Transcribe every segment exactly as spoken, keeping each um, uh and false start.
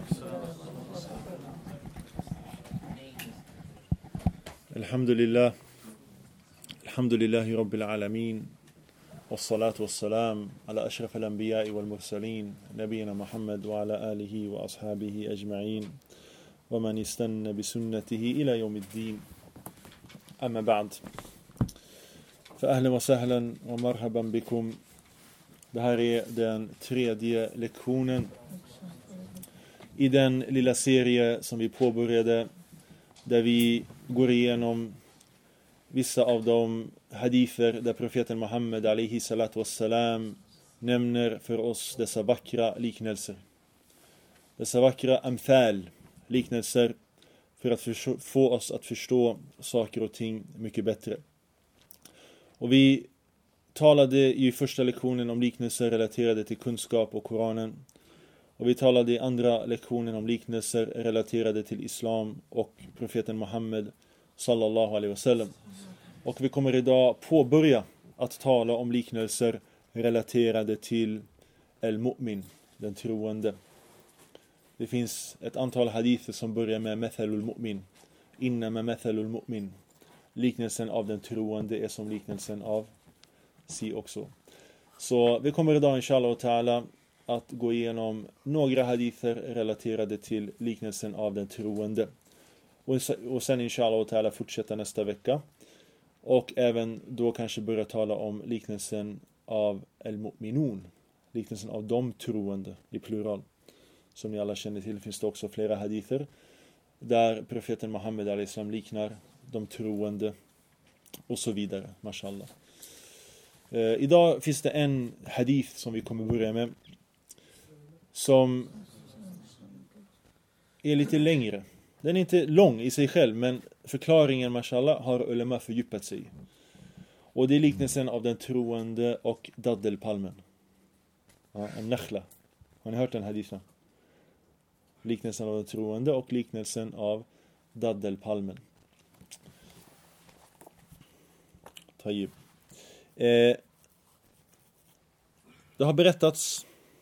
الحمد لله الحمد لله رب العالمين والصلاة والسلام على أشرف الأنبياء والمرسلين نبينا محمد وعلى آله وأصحابه أجمعين ومن استنى بسنته إلى يوم الدين أما بعد فأهلا وسهلا ومرحبا بكم. Det här är den tredje lektionen i den lilla serie som vi påbörjade där vi går igenom vissa av de hadither där profeten Muhammed alaihi salatu wassalam nämner för oss dessa vackra liknelser. Dessa vackra amthal, liknelser för att för, få oss att förstå saker och ting mycket bättre. Och vi talade i första lektionen om liknelser relaterade till kunskap och Koranen. Och vi talade i andra lektionen om liknelser relaterade till islam och profeten Muhammed sallallahu alaihi wasallam. Och vi kommer idag påbörja att tala om liknelser relaterade till al-mu'min, den troende. Det finns ett antal hadither som börjar med mathalul mu'min, inna med mathalul mu'min. Liknelsen av den troende är som liknelsen av si också. Så vi kommer idag inshallah ta'ala att gå igenom några hadither relaterade till liknelsen av den troende. Och sen inshallah ta'ala fortsätta nästa vecka. Och även då kanske börja tala om liknelsen av al-mu'minun. Liknelsen av de troende i plural. Som ni alla känner till finns det också flera hadither där profeten Muhammed alaihi salam liknar de troende och så vidare. Mashallah. Eh, idag finns det en hadith som vi kommer börja med som är lite längre. Den är inte lång i sig själv, men förklaringen, mashallah, har ulema fördjupat sig i. Och det är liknelsen av den troende och daddelpalmen. Ja, en nakhla. Har ni hört den hadithen? Liknelsen av den troende och liknelsen av daddelpalmen. Tayyib. Eh, det har berättats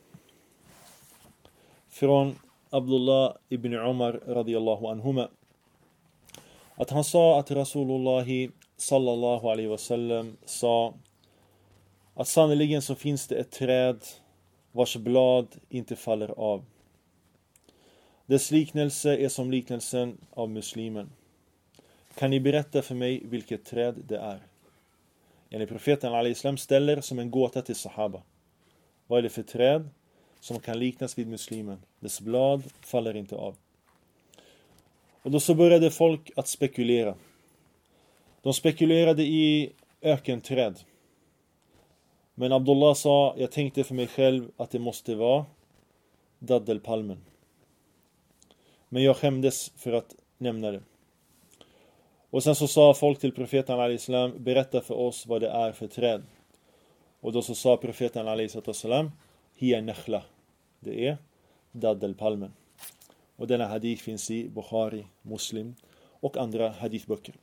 från Abdullah ibn Umar radiyallahu anhuma att han sa att Rasulullah sallallahu alaihi wasallam sa att sannoliken så finns det ett träd vars blad inte faller av. Dess liknelse är som liknelsen av muslimen. Kan ni berätta för mig vilket träd det är? Yani profeten alaihi salam ställer som en gåta till sahaba. Vad är det för träd som kan liknas vid muslimen? Dess blad faller inte av. Och då så började folk att spekulera. De spekulerade i ökenträd. Men Abdullah sa, jag tänkte för mig själv att det måste vara daddelpalmen. Men jag skämdes för att nämna det. Och sen så sa folk till profeten alaihi salam, berätta för oss vad det är för träd. Och då så sa profeten alaihi salam, hiya nakhla. Det är daddelpalmen. Och denna hadith finns i Bukhari, Muslim och andra hadithböcker.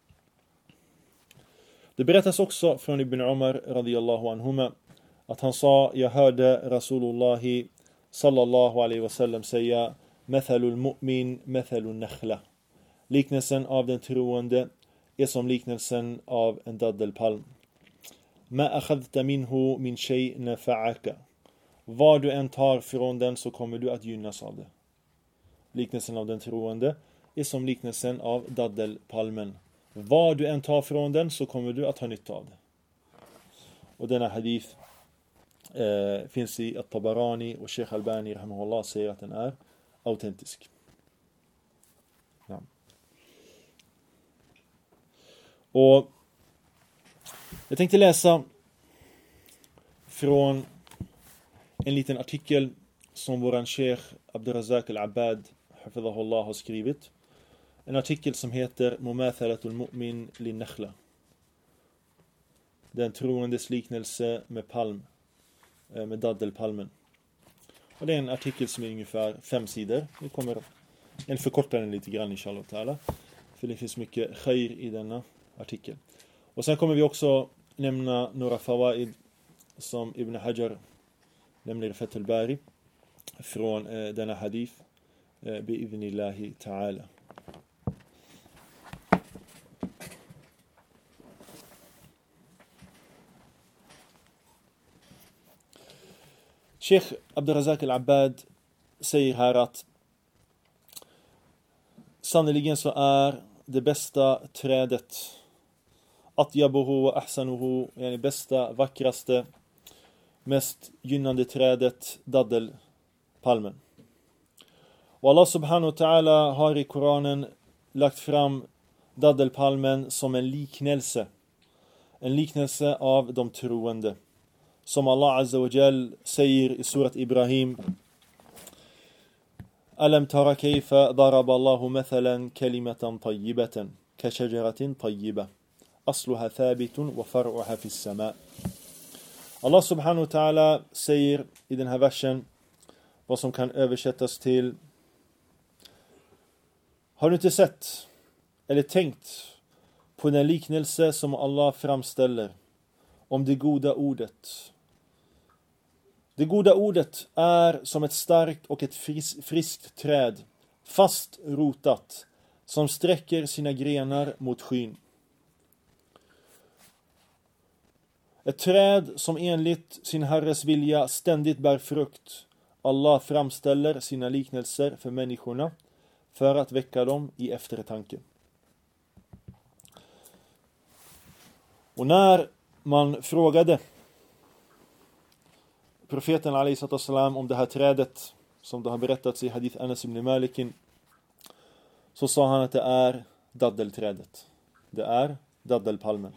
Det berättas också från Ibn Umar radiyallahu anhuma att han sa, jag hörde Rasulullah sallallahu alaihi wasallam säga, mathalul mu'min mathalul nakhla. Liknelsen av den troende är som liknelsen av en daddelpalm. Ma akhadhta minhu min shay nafa'aka. Vad du än tar från den så kommer du att gynnas av det. Liknelsen av den troende är som liknelsen av daddelpalmen. Vad du än tar från den så kommer du att ha nytta av det. Och denna hadith eh, finns i At-Tabarani och Sheikh Albani rahimahullah säger att den är autentisk. Ja. Och jag tänkte läsa från en liten artikel som våran Sheikh Abdurrazak al-Abbad hafidhahullah har skrivit. En artikel som heter Mumathalatul mu'min lin nakhla. Den troendes liknelse med palm, med daddelpalmen. Och det är en artikel som är ungefär fem sidor. Vi kommer en förkorta den lite grann inshallah ta'ala. För det finns mycket khair i denna artikel. Och sen kommer vi också nämna några fawaid som Ibn Hajar nämner i Fath al-Bari från eh, denna hadith بإذن الله تعالى. Sheikh Abdurazak al-Abbad säger här att sannoliken så är det bästa trädet atyabuhu wa ahsanuhu, yani bästa, vackraste, mest gynnande trädet daddelpalmen. Och Allah subhanahu wa ta'ala har i Koranen lagt fram daddelpalmen som en liknelse. En liknelse av de troende. Som Allah azza wa jal säger i surat Ibrahim: Alam tara kayfa daraba Allahu mathalan kalimatan tayyibatan ka shajaratin tayyibah asluha thabitun wa far'uha fis sama'. Allah subhanahu wa ta'ala säger i den här versen vad som kan översättas till: har du inte sett eller tänkt på den liknelse som Allah framställer om det goda ordet? Det goda ordet är som ett starkt och ett fris- friskt träd, fast rotat, som sträcker sina grenar mot skyn. Ett träd som enligt sin herres vilja ständigt bär frukt. Allah framställer sina liknelser för människorna för att väcka dem i eftertanke. Och när man frågade profeten alayhi sallam om det här trädet som det har berättats i hadith Anas ibn Malikin, så sa han att det är daddelträdet. Det är daddelpalmen.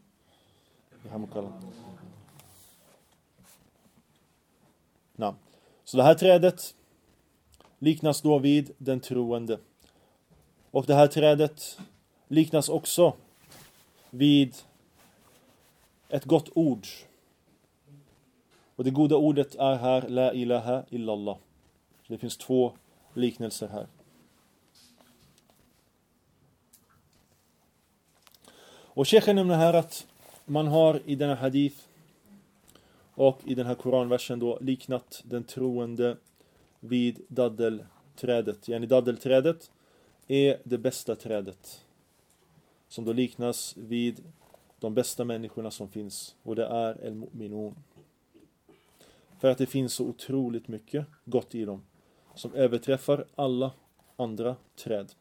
Ja. Så det här trädet liknas då vid den troende. Och det här trädet liknas också vid ett gott ord. Och det goda ordet är här la ilaha illallah. Det finns två liknelser här. Och Sheikhen nämner här att man har i denna hadith och i den här koranversen då liknat den troende vid daddelträdet. Yani daddelträdet är det bästa trädet som då liknas vid de bästa människorna som finns. Och det är el-mu'minun. För att det finns så otroligt mycket gott i dem som överträffar alla andra träd.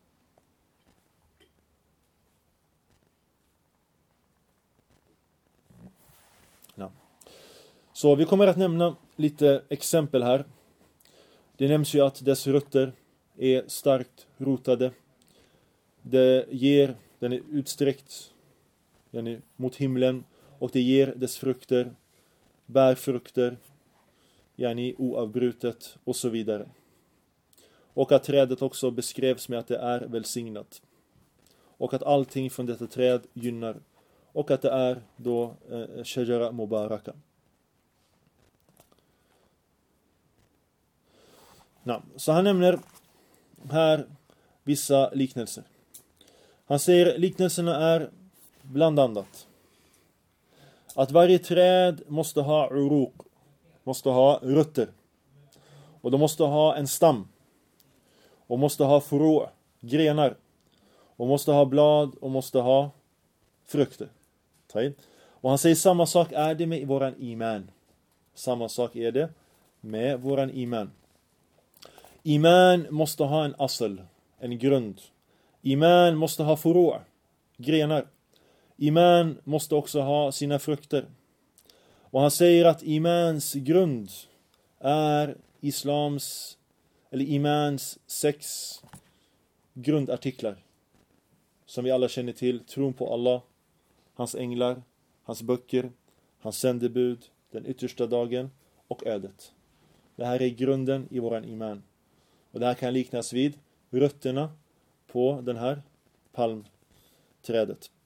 Ja. Så vi kommer att nämna lite exempel här. Det nämns ju att dess rötter är starkt rotade. Det ger, den är utsträckt den är mot himlen, och det ger dess frukter, bär frukter, yani oavbrutet och så vidare. Och att trädet också beskrevs med att det är välsignat. Och att allting från detta träd gynnar. Och att det är då eh, shajara mubaraka. Ja, så han nämner här vissa liknelser. Han säger liknelserna är bland annat att varje träd måste ha uruq, måste ha rötter. Och de måste ha en stam. Och måste ha furu', grenar. Och måste ha blad och måste ha frukter. Och han säger samma sak är det med våran iman. Samma sak är det med våran iman. Iman måste ha en asl, en grund. Iman måste ha furu', grenar. Iman måste också ha sina frukter. Och han säger att imans grund är islams, eller imans sex grundartiklar. Som vi alla känner till. Tron på Allah, hans änglar, hans böcker, hans sändebud, den yttersta dagen och ödet. Det här är grunden i våran iman. Och det här kan liknas vid rötterna på den här palmträdet.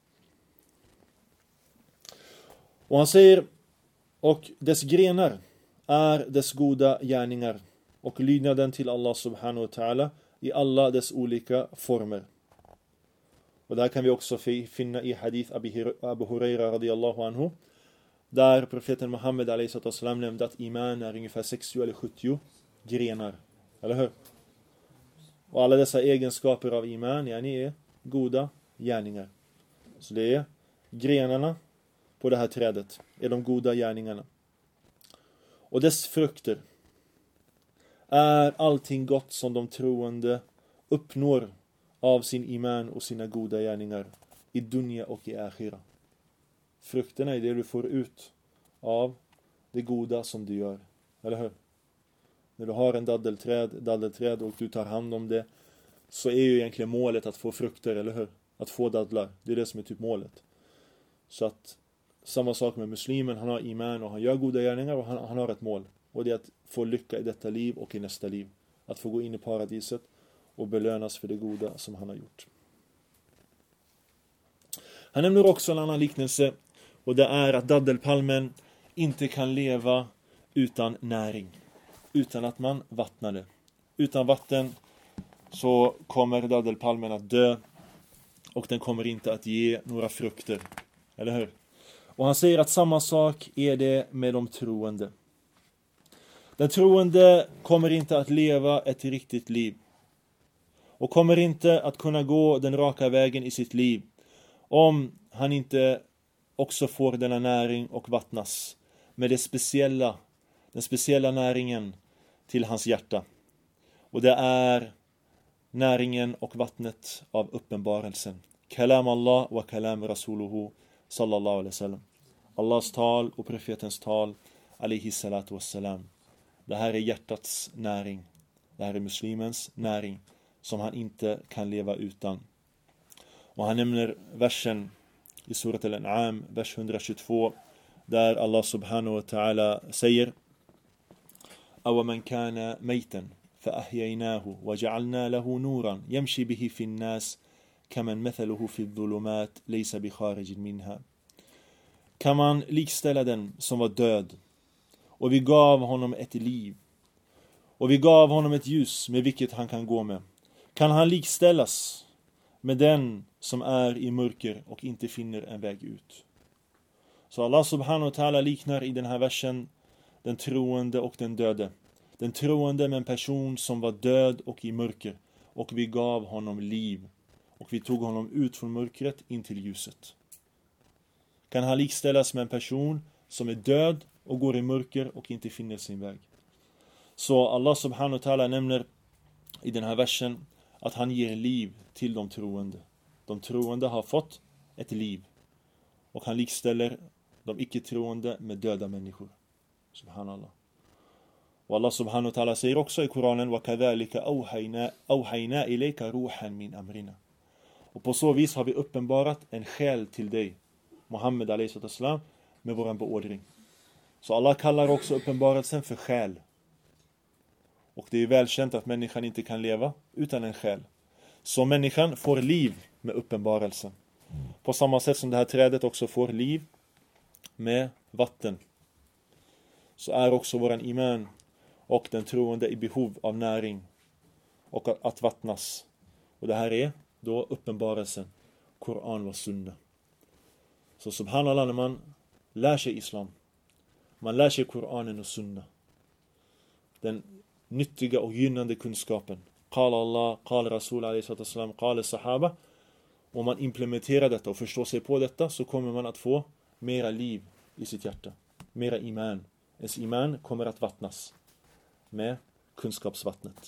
Och han säger, och dess grenar är dess goda gärningar och lydnaden till Allah subhanahu wa ta'ala i alla dess olika former. Och där kan vi också finna i hadith Abu Huraira radiyallahu anhu, där profeten Muhammed alayhi nämnde att iman är ungefär sextio eller sjuttio grenar. Eller hur? Och alla dessa egenskaper av iman, yani är goda gärningar. Så det är grenarna på det här trädet, är de goda gärningarna. Och dess frukter är allting gott som de troende uppnår av sin iman och sina goda gärningar i dunya och i akhira. Frukterna är det du får ut av det goda som du gör. Eller hur? När du har en daddelträd, daddelträd och du tar hand om det, så är ju egentligen målet att få frukter, eller hur? Att få dadlar. Det är det som är typ målet. Så att samma sak med muslimen, han har iman och han gör goda gärningar och han, han har ett mål. Och det är att få lycka i detta liv och i nästa liv. Att få gå in i paradiset och belönas för det goda som han har gjort. Han nämner också en annan liknelse, och det är att daddelpalmen inte kan leva utan näring. Utan att man vattnar det. Utan vatten så kommer daddelpalmen att dö och den kommer inte att ge några frukter. Eller hur? Och han säger att samma sak är det med de troende. Den troende kommer inte att leva ett riktigt liv. Och kommer inte att kunna gå den raka vägen i sitt liv om han inte också får denna näring och vattnas med det speciella, den speciella näringen till hans hjärta. Och det är näringen och vattnet av uppenbarelsen. Kalam Allah wa kalam Rasuluhu sallallahu alaihi wasallam. Allahs tal och profetens tal alaihi salatu wassalam. Det här är hjärtats näring. Det här är muslimens näring som han inte kan leva utan. Och han nämner versen i surat al-An'am, vers etthundratjugotvå, där Allah subhanahu wa ta'ala säger: أَوَمَنْ كَانَ مَيْتًا فَأَحْيَيْنَاهُ وَجَعَلْنَا لَهُ نُورًا يَمْشِي بِهِ فِي النَّاسِ كَمَنْ مَثَلُهُ فِي الظُّلُمَاتِ لَيْسَ بِخَارِجٍ مِنْهَا. Kan man likställa den som var död, och vi gav honom ett liv, och vi gav honom ett ljus med vilket han kan gå med. Kan han likställas med den som är i mörker och inte finner en väg ut? Så Allah subhanahu wa ta'ala liknar i den här versen den troende och den döde. Den troende med en person som var död och i mörker, och vi gav honom liv, och vi tog honom ut från mörkret in till ljuset. Kan han likställas med en person som är död och går i mörker och inte finner sin väg? Så Allah subhanahu wa ta'ala nämner i den här versen att han ger liv till de troende. De troende har fått ett liv, och han likställer de icke-troende med döda människor. Subhanallah. Och Allah subhanahu wa ta'ala säger också i Koranen: وَكَذَلِكَ أَوْحَيْنَا إِلَيْكَ رُوحًا مِنْ أَمْرِنَا. Och på så vis har vi uppenbarat en själ till dig, Muhammed alayhi sallam, med våran beordring. Så Allah kallar också uppenbarelsen för själ. Och det är välkänt att människan inte kan leva utan en själ. Så människan får liv med uppenbarelsen. På samma sätt som det här trädet också får liv med vatten, så är också våran iman och den troende i behov av näring och att vattnas. Och det här är då uppenbarelsen, Koran och Sunna. Så subhanallah, när man lär sig islam, man lär sig Koranen och Sunna, den nyttiga och gynnande kunskapen, qala Allah, qala Rasul alayhi sallam, qala sahaba, om man implementerar detta och förstår sig på detta, så kommer man att få mera liv i sitt hjärta, mera iman. Ens iman kommer att vattnas med kunskapsvattnet.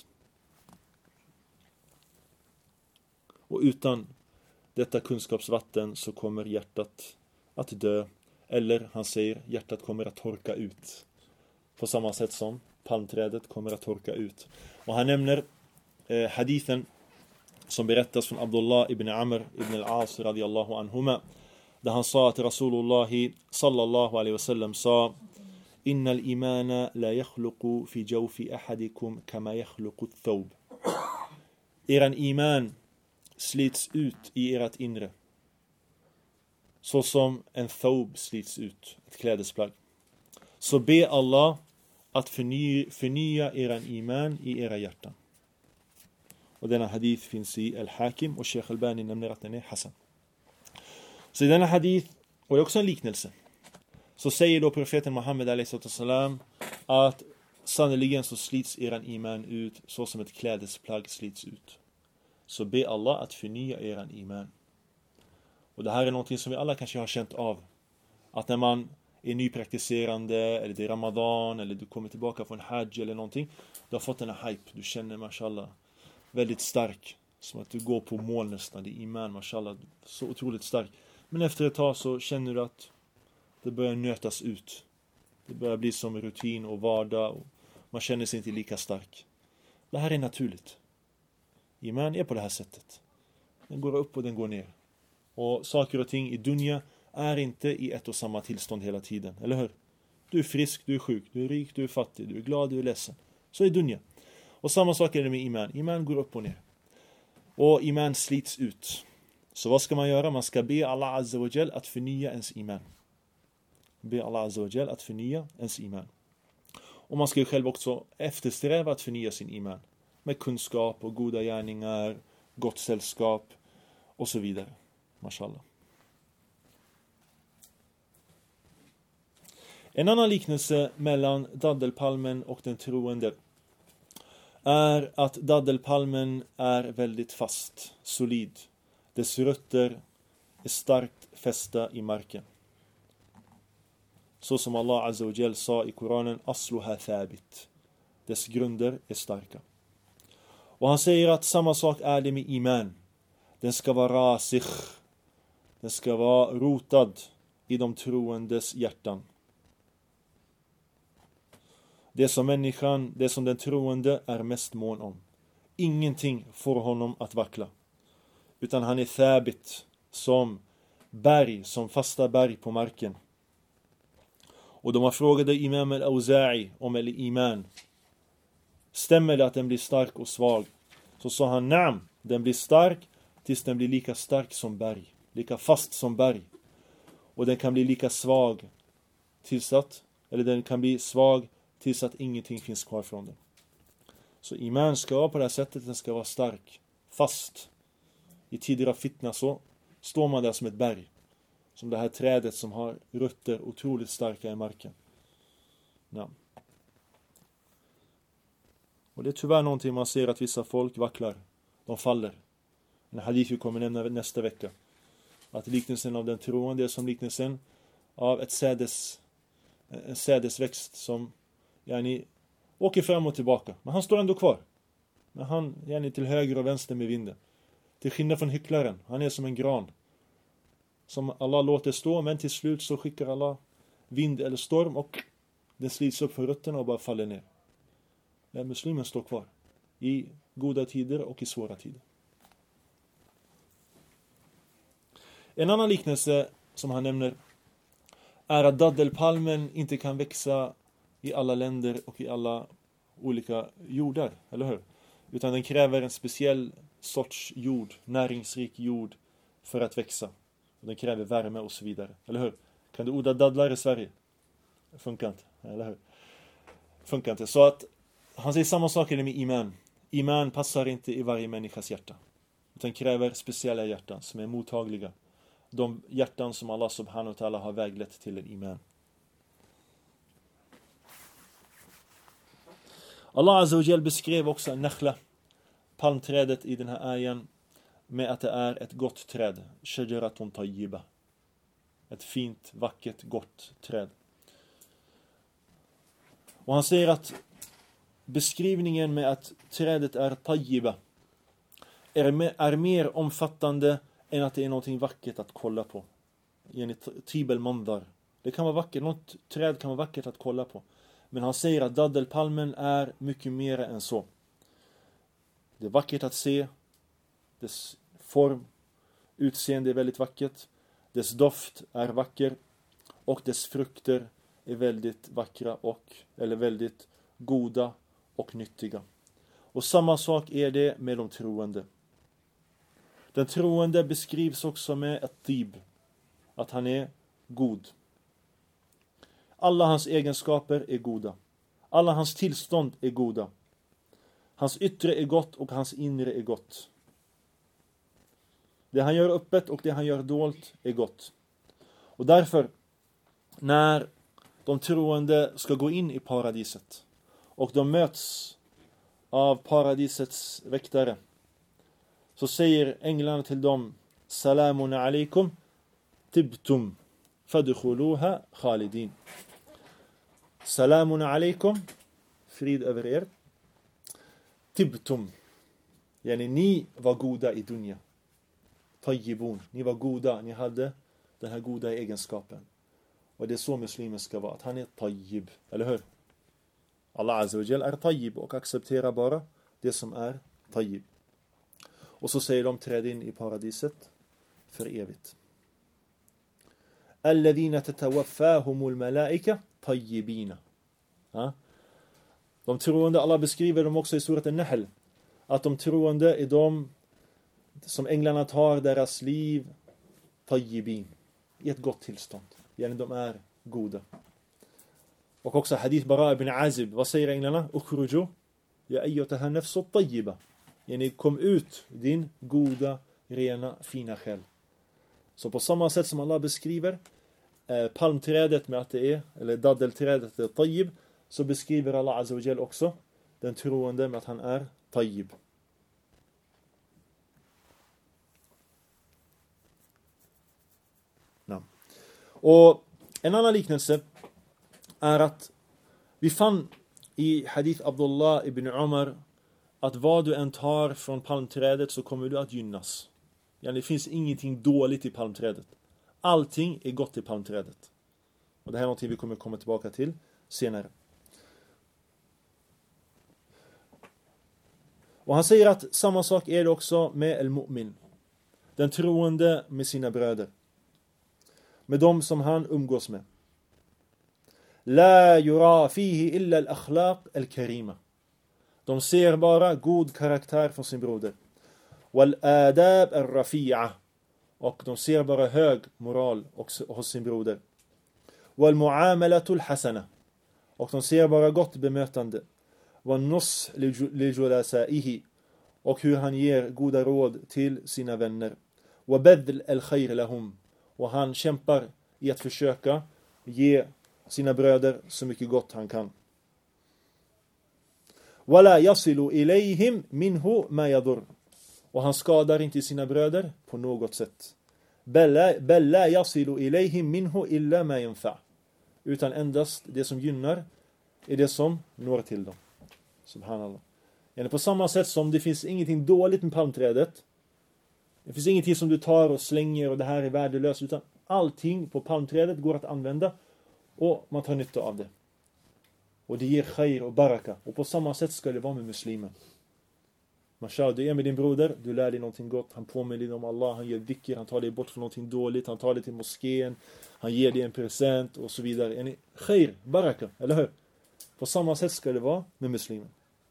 Och utan detta kunskapsvatten så kommer hjärtat att dö. Eller han säger, hjärtat kommer att torka ut. På samma sätt som palmträdet kommer att torka ut. Och han nämner eh, hadithen som berättas från Abdullah ibn Amr ibn al-As radiyallahu anhuma. Där han sa att Rasulullah sallallahu alaihi wasallam sa: Inna al-imana la yakhluqu fi jawfi ahadikum kama yakhluqu ath-thawb. Eran iman slits ut i ert inre, så som en thawb slits ut, ett klädesplagg. Så be Allah att förnya, förnya eran iman i era hjärtan. Och denna hadith finns i Al-Hakim, och Sheikh Albani nämner att den är Hassan. Så i denna hadith, och det är också en liknelse, så säger då profeten Muhammed alayhi sallam att sannoliken så slits eran iman ut så som ett klädesplagg slits ut. Så be Allah att förnya eran iman. Och det här är någonting som vi alla kanske har känt av. Att när man är nypraktiserande, eller det är Ramadan, eller du kommer tillbaka från hajj eller någonting, du har fått den här hype, du känner mashallah väldigt stark, som att du går på mål nästan, det är iman mashallah, så otroligt stark. Men efter ett tag så känner du att det börjar nötas ut. Det börjar bli som rutin och vardag, och man känner sig inte lika stark. Det här är naturligt. Iman är på det här sättet. Den går upp och den går ner. Och saker och ting i dunya är inte i ett och samma tillstånd hela tiden, eller hur? Du är frisk, du är sjuk, du är rik, du är fattig, du är glad, du är ledsen. Så är dunya. Och samma sak är det med iman. Iman går upp och ner. Och iman slits ut. Så vad ska man göra? Man ska be Allah Azza wa Jal att förnya ens iman. Be Allah Azza wa Jal att förnya ens iman. Och man ska ju själv också eftersträva att förnya sin iman. Med kunskap och goda gärningar, gott sällskap och så vidare. Mashallah. En annan liknelse mellan daddelpalmen och den troende är att daddelpalmen är väldigt fast, solid. Dess rötter är starkt fästa i marken. Så som Allah Azza wa Jal sa i Koranen, asluha thabit. Dess grunder är starka. Och han säger att samma sak är det med iman. Den ska vara rasikh. Den ska vara rotad i de troendes hjärtan. Det som människan, det som den troende är mest mån om. Ingenting får honom att vackla. Utan han är thabit, som berg, som fasta berg på marken. Och de har frågat Imam al-Auza'i om al-Iman. Stämmer det att den blir stark och svag? Så sa han, naam, den blir stark tills den blir lika stark som berg. Lika fast som berg. Och den kan bli lika svag tills att, eller den kan bli svag tills att ingenting finns kvar från den. Så iman ska vara på det här sättet, den ska vara stark, fast. I tider av fitna så står man där som ett berg. Som det här trädet som har rötter otroligt starka i marken. Ja. Och det är tyvärr någonting man ser att vissa folk vacklar. De faller. En hadith vi kommer nämna nästa vecka. Att liknelsen av den troende är som liknelsen av ett sädes, en sädesväxt som yani, åker fram och tillbaka. Men han står ändå kvar. Men han yani, till höger och vänster med vinden. Till skillnad från hycklaren. Han är som en gran. Som Allah låter stå, men till slut så skickar Allah vind eller storm och den slits upp för rötterna och bara faller ner. Men muslimen står kvar. I goda tider och i svåra tider. En annan liknelse som han nämner är att daddelpalmen inte kan växa i alla länder och i alla olika jordar, eller hur? Utan den kräver en speciell sorts jord, näringsrik jord för att växa. Och den kräver värme och så vidare, eller hur? Kan du odla dadlar i Sverige? Funkar inte, eller hur? Funkar inte. Så att han säger samma sak med iman. Iman passar inte i varje människas hjärta. Utan kräver speciella hjärtan som är mottagliga. De hjärtan som Allah subhanahu wa ta'ala har väglett till en iman. Allah Azza wa Jal beskrev också nakhla, palmträdet i den här ayan, med att det är ett gott träd. Shajaratun tayyiba. Ett fint, vackert, gott träd. Och han säger att beskrivningen med att trädet är tayyiba är, mer, är mer omfattande än att det är någonting vackert att kolla på. Enligt tibel mandar. Det kan vara vackert, något träd kan vara vackert att kolla på. Men han säger att daddelpalmen är mycket mer än så. Det är vackert att se. Dess form, utseende är väldigt vackert. Dess doft är vacker. Och dess frukter är väldigt vackra och, eller väldigt goda och nyttiga. Och samma sak är det med de troende. Den troende beskrivs också med ett tib. Att han är god. Alla hans egenskaper är goda. Alla hans tillstånd är goda. Hans yttre är gott och hans inre är gott. Det han gör öppet och det han gör dolt är gott. Och därför, när de troende ska gå in i paradiset och de möts av paradisets väktare, så säger änglarna till dem: Salamun alaikum tibtum fadkhuluha khalidin. Salamun alaikum, frid över er. Tibtum, yani ni var goda i dunya. Tayyibun, ni var goda, ni hade den här goda egenskapen. Och det är så muslimer ska vara, att han är tayyib, eller hur? Allah Azza wa Jal är tayyib och accepterar bara det som är tayyib. Och så säger de: träd in i paradiset för evigt. Alladhina tatawaffahumul malaika tayyibina. Ja? De troende, Allah beskriver dem också i surat An-Nahl, att de troende är de som änglarna tar deras liv tayyibin, i ett gott tillstånd. Yani de är goda. Och också hadith Bara ibn Azib, vad säger änglarna? Ukhruju ya ayyataha nafsu tayyiba. Yani kom ut, din goda, rena, fina själ. Så på samma sätt som Allah beskriver eh, palmträdet med att det är, eller daddelträdet är tayyib, så beskriver Allah Azza wa Jal också den troende med att han är tayyib. Ja. Och en annan liknelse är att vi fann i hadith Abdullah ibn Umar att vad du än tar från palmträdet så kommer du att gynnas. Ja, det finns ingenting dåligt i palmträdet. Allting är gott i palmträdet. Och det här är något vi kommer komma tillbaka till senare. Och han säger att samma sak är det också med al-mu'min. Den troende med sina bröder. Med dem som han umgås med. La yura fihi illa al-akhlaq al-karima. De ser bara god karaktär från sin broder. Wal adab al-rafi'a. Och de ser bara hög moral hos sin broder. Wal muamalatu al-hasana. Och de ser bara gott bemötande. Wal nus li julasaihi. Och hur han ger goda råd till sina vänner. Wa badl al-khair lahum. Och han kämpar i att försöka ge sina bröder så mycket gott han kan. Wala yasilu ilayhim minhu ma yadur. Och han skadar inte sina bröder på något sätt. Balla yasilu ilayhim minhu illa ma yanfa. Utan endast det som gynnar är det som når till dem. Subhanallah. Yani på samma sätt som det finns ingenting dåligt med palmträdet. Det finns ingenting som du tar och slänger och det här är värdelöst, utan allting på palmträdet går att använda och man tar nytta av det. Och det ger khair och baraka. Och på samma sätt ska det vara med muslimen. Mashallah, du är med din broder, du lär dig någonting gott, han påminner dig om Allah, han ger dhikr, han tar dig bort från någonting dåligt, han tar dig till moskén, han ger dig en present och så vidare. Yani khair, baraka, eller hur? På samma sätt ska det vara med muslimen.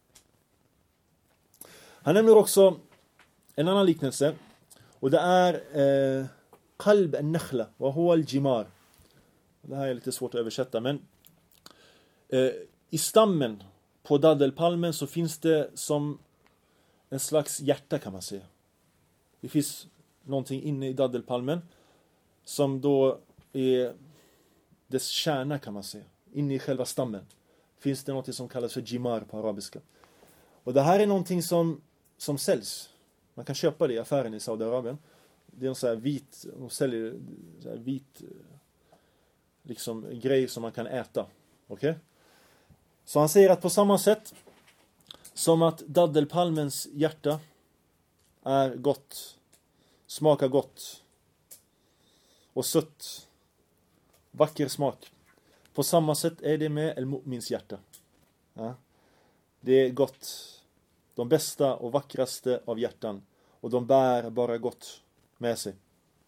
Han nämner också en annan liknelse, och det är eh, qalb al-nakhla wa huwa al-jimar. Det här är lite svårt att översätta, men eh, i stammen på daddelpalmen så finns det som en slags hjärta, kan man säga. Det finns någonting inne i daddelpalmen som då är dess kärna, kan man säga. Inne i själva stammen finns det något som kallas för jimar på arabiska. Och det här är någonting som, som säljs. Man kan köpa det i affären i Saudiarabien. Det är en sån här vit, de säljer så här vit liksom grej som man kan äta. Okej? Okay? Så han säger att på samma sätt som att daddelpalmens hjärta är gott, smakar gott och sött, vacker smak. På samma sätt är det med al-mu'mins hjärta. Ja? Det är gott, de bästa och vackraste av hjärtan, och de bär bara gott med sig.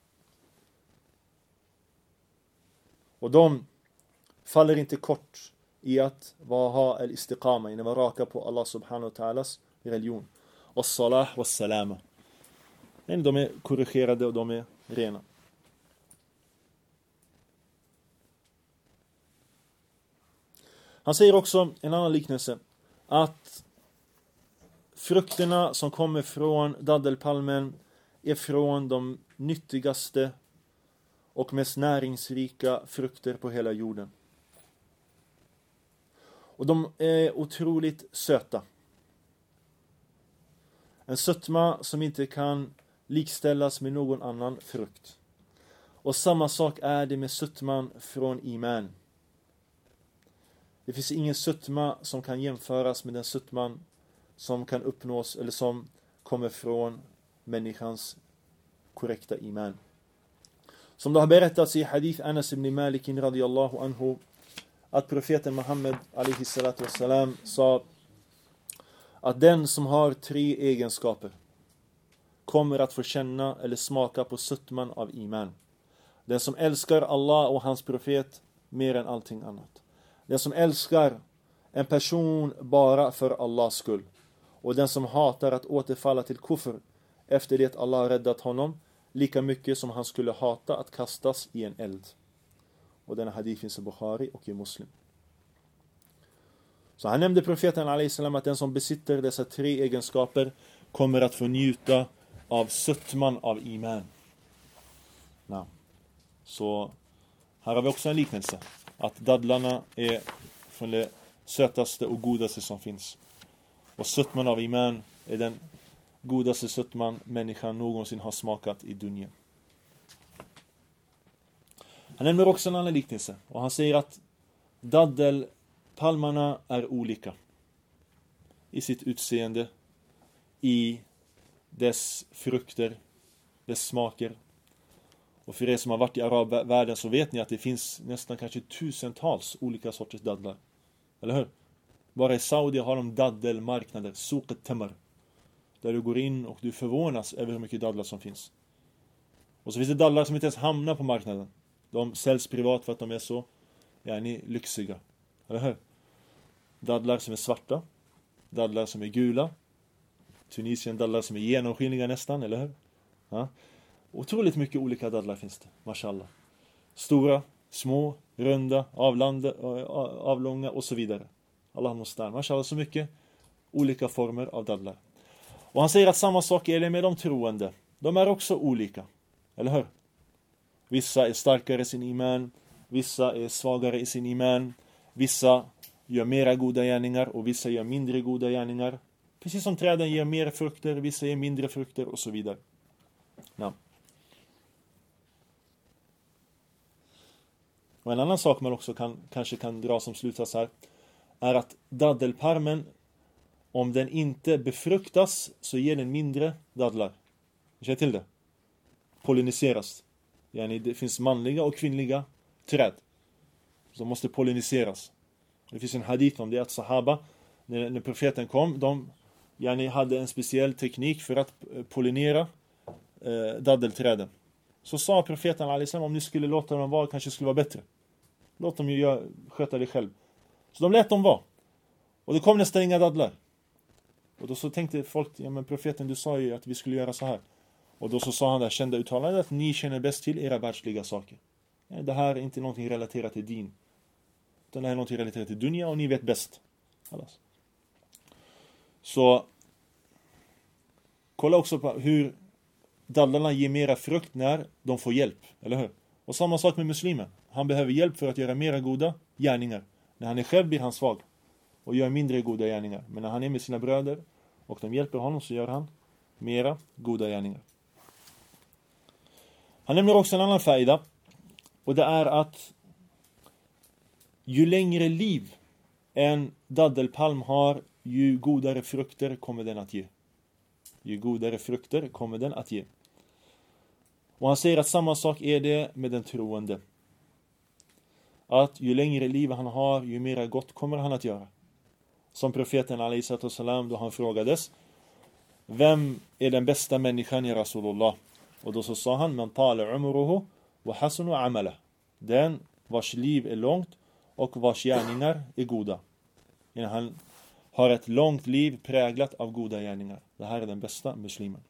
Och de faller inte kort i att ha al-istiqama, att vara raka på Allah subhanahu wa ta'alas religion. Och salah och salama. Men de är korrigerade och de är rena. Han säger också en annan liknelse, att frukterna som kommer från daddelpalmen är från de nyttigaste och mest näringsrika frukter på hela jorden. Och de är otroligt söta. En sötma som inte kan likställas med någon annan frukt. Och samma sak är det med sötman från iman. Det finns ingen sötma som kan jämföras med den sötman som kan uppnås eller som kommer från människans korrekta iman. Som det har berättats i hadith Anas ibn Malik radiyallahu anhu att profeten Muhammed alaihi salatu wassalam sa att den som har tre egenskaper kommer att få känna eller smaka på sötman av iman. Den som älskar Allah och hans profet mer än allting annat. Den som älskar en person bara för Allahs skull. Och den som hatar att återfalla till kufr efter det Allah har räddat honom lika mycket som han skulle hata att kastas i en eld. Och denna hadith finns i Bukhari och i Muslim. Så han nämnde profeten alaihi salam att den som besitter dessa tre egenskaper kommer att få njuta av sötman av iman. Ja. Så här har vi också en liknelse. Att dadlarna är från det sötaste och godaste som finns. Och sötman av iman är den godaste sötman människan någonsin har smakat i dunjan. Han nämner också en annan liknelse. Och han säger att daddelpalmarna är olika. I sitt utseende. I dess frukter. Dess smaker. Och för er som har varit i arabvärlden så vet ni att det finns nästan kanske tusentals olika sorters dadlar. Eller hur? Bara i Saudi har de daddelmarknader. Suq al-Tamar. Där du går in och du förvånas över hur mycket dadlar som finns. Och så finns det dadlar som inte ens hamnar på marknaden. De säljs privat för att de är så yani, lyxiga. Eller hur? Dadlar som är svarta. Dadlar som är gula. Tunisien dadlar som är genomskinliga nästan, eller hur? Ja. Otroligt mycket olika dadlar finns det, mashallah. Stora, små, runda, avlanda, avlånga och så vidare. Allah mustan. Mashallah, så mycket olika former av dadlar. Och han säger att samma sak är det med de troende. De är också olika. Eller hur? Vissa är starkare i sin iman. Vissa är svagare i sin iman. Vissa gör mera goda gärningar och vissa gör mindre goda gärningar. Precis som träden ger mer frukter, vissa ger mindre frukter och så vidare. Ja. Och en annan sak man också kan, kanske kan dra som slutsats här är att daddelparmen, om den inte befruktas så ger den mindre dadlar. Ni känner till det? Polliniseras. Yani det finns manliga och kvinnliga träd som måste polliniseras. Det finns en hadith om det att sahaba, när, när profeten kom, de yani hade en speciell teknik för att pollinera eh, daddelträden. Så sa profeten alaihi salam, om ni skulle låta dem vara kanske skulle vara bättre. Låt dem ju göra, sköta det själv. Så de lät dem vara. Och det kom nästan inga dadlar. Och då så tänkte folk, ja men profeten, du sa ju att vi skulle göra så här. Och då så sa han där kända uttalandet att ni känner bäst till era världsliga saker. Ja, det här är inte någonting relaterat till din. Utan det här är någonting relaterat till dunya och ni vet bäst. Allas. Så kolla också på hur dadlarna ger mera frukt när de får hjälp. Eller hur? Och samma sak med muslimen. Han behöver hjälp för att göra mera goda gärningar. När han är själv blir han svag. Och gör mindre goda gärningar. Men när han är med sina bröder och de hjälper honom så gör han mera goda gärningar. Han nämner också en annan faida. Och det är att ju längre liv en daddelpalm har, ju godare frukter kommer den att ge. Ju godare frukter kommer den att ge. Och han säger att samma sak är det med den troende. Att ju längre liv han har, ju mer gott kommer han att göra. Som profeten alaihi salam då han frågades: vem är den bästa människan i Rasulullah? Och då så sa han: man tala umruhu wa hasunu amala. Den vars liv är långt och vars gärningar är goda. Han har ett långt liv präglat av goda gärningar. Det här är den bästa muslimen.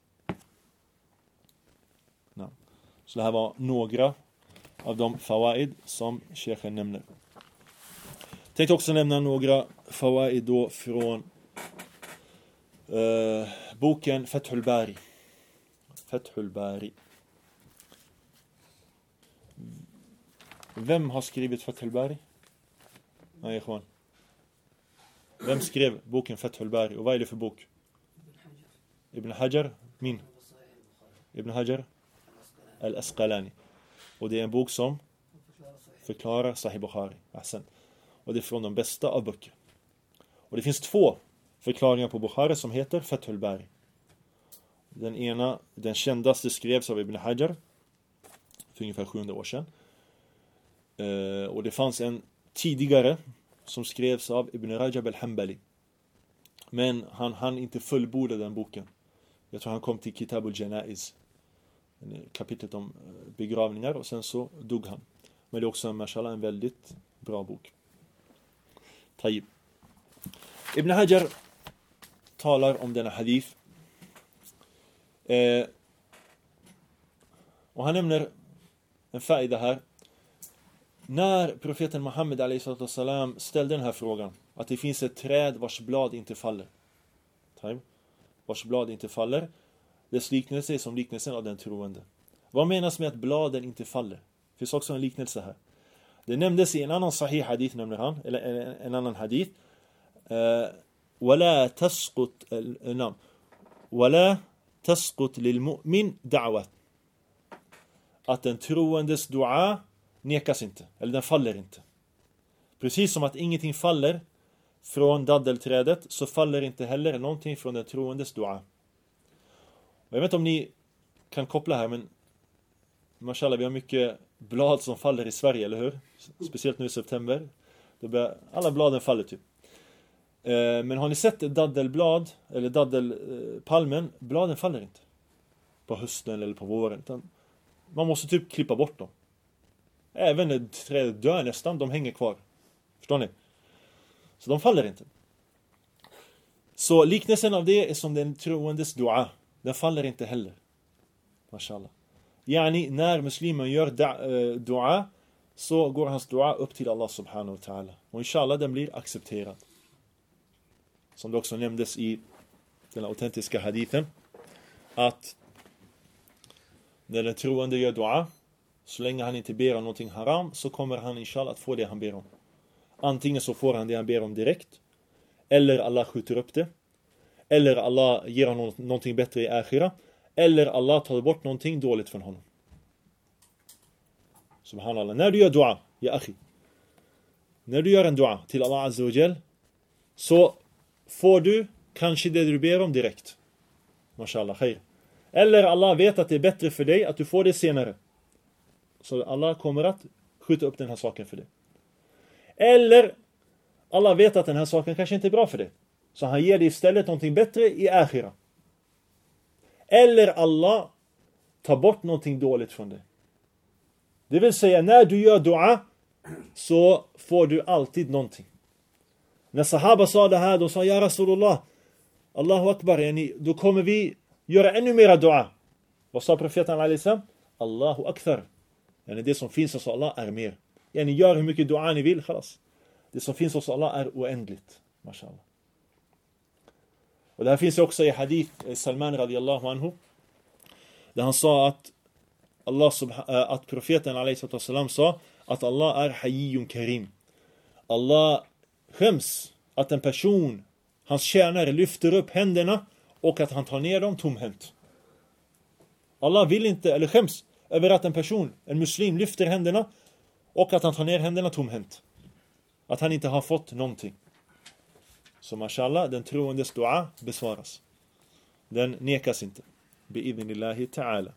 Ja. Så det här var några av de fawaid som Sheikhen nämner. Jag tänkte också nämna några fawaid då från uh, boken Fathul Bari. Fathul Bari. Vem har skrivit Fathul Bari? Nej, ikhwan. Vem skrev boken Fathul Bari? Och vad är det för bok? Ibn Hajar. Min? Ibn Hajar al-Asqalani. Och det är en bok som förklarar Sahih Bukhari. Ahsan. Och det är från de bästa av böcker. Och det finns två förklaringar på Bukhari som heter Fathul Bari. Den ena, den kändaste, skrevs av Ibn Hajar för ungefär sjuhundra år sedan. Uh, och det fanns en tidigare som skrevs av Ibn Rajab al-Hanbali. Men han hann inte fullborda den boken. Jag tror han kom till Kitab al-Janaiz, kapitlet om begravningar, och sen så dog han. Men det är också, mashallah, en väldigt bra bok. Tayyib. Ibn Hajar talar om denna hadith. Eh, och han nämner en faida här. När profeten Muhammed alaihi salam ställde den här frågan, att det finns ett träd vars blad inte faller. Tayyib. Vars blad inte faller. Dess liknelse är som liknelsen av den troende. Vad menas med att bladen inte faller? Det finns också en liknelse här. Det nämndes i en annan sahih hadith, nämner han, eller en, en annan hadith. ولا تسقط نعم ولا تسقط للمؤمن دعوة. Att den troendes dua nekas inte, eller den faller inte. Precis som att ingenting faller från daddelträdet, så faller inte heller någonting från den troendes dua. Och jag vet inte om ni kan koppla här, men mashallah, vi har mycket blad som faller i Sverige, eller hur? Speciellt nu i september. Då börjar, alla bladen faller typ. Eh, men har ni sett daddelblad, eller daddelpalmen, bladen faller inte på hösten eller på våren. Utan man måste typ klippa bort dem. Även när trädet dör nästan, de hänger kvar. Förstår ni? Så de faller inte. Så liknelsen av det är som den troendes dua. Den faller inte heller. Mashallah. Yani, när muslimen gör dua, så går hans dua upp till Allah subhanahu wa ta'ala. Och inshallah den blir accepterad. Som det också nämndes i den autentiska hadithen, att när den troende gör dua, så länge han inte ber om någonting haram, så kommer han inshallah att få det han ber om. Antingen så får han det han ber om direkt, eller Allah skjuter upp det, eller Allah ger honom någonting bättre i akhira, eller Allah tar bort någonting dåligt från honom. Subhanallah. När du gör dua, ja akhi, när du gör en dua till Allah azza wa jal, så får du kanske det du ber om direkt. Mashallah, khair. Eller Allah vet att det är bättre för dig att du får det senare. Så Allah kommer att skjuta upp den här saken för dig. Eller Allah vet att den här saken kanske inte är bra för dig, så han ger dig istället någonting bättre i akhira. Eller Allah tar bort någonting dåligt från dig. Det vill säga, när du gör dua, så får du alltid någonting. När sahaba sa det här, de sa, ja Rasulullah, Allahu Akbar, yani, då kommer vi göra ännu mera dua. Vad sa profeten alaihi salam? Allahu Akbar. Yani, det som finns hos Allah är mer. Yani, gör hur mycket dua ni vill, khalas. Det som finns hos Allah är oändligt. Mashallah. Och det här finns också i hadith Salman radiyallahu anhu, där han sa att Allah att profeten alaihi salam sa att Allah är hayyun karim. Allah skäms att en person, hans tjänare, lyfter upp händerna och att han tar ner dem tomhänt. Allah vill inte, eller skäms över att en person, en muslim, lyfter händerna och att han tar ner händerna tomhänt. Att han inte har fått någonting. Så mashallah, den troendes dua besvaras. Den nekas inte. Bi'idhnillahi ta'ala.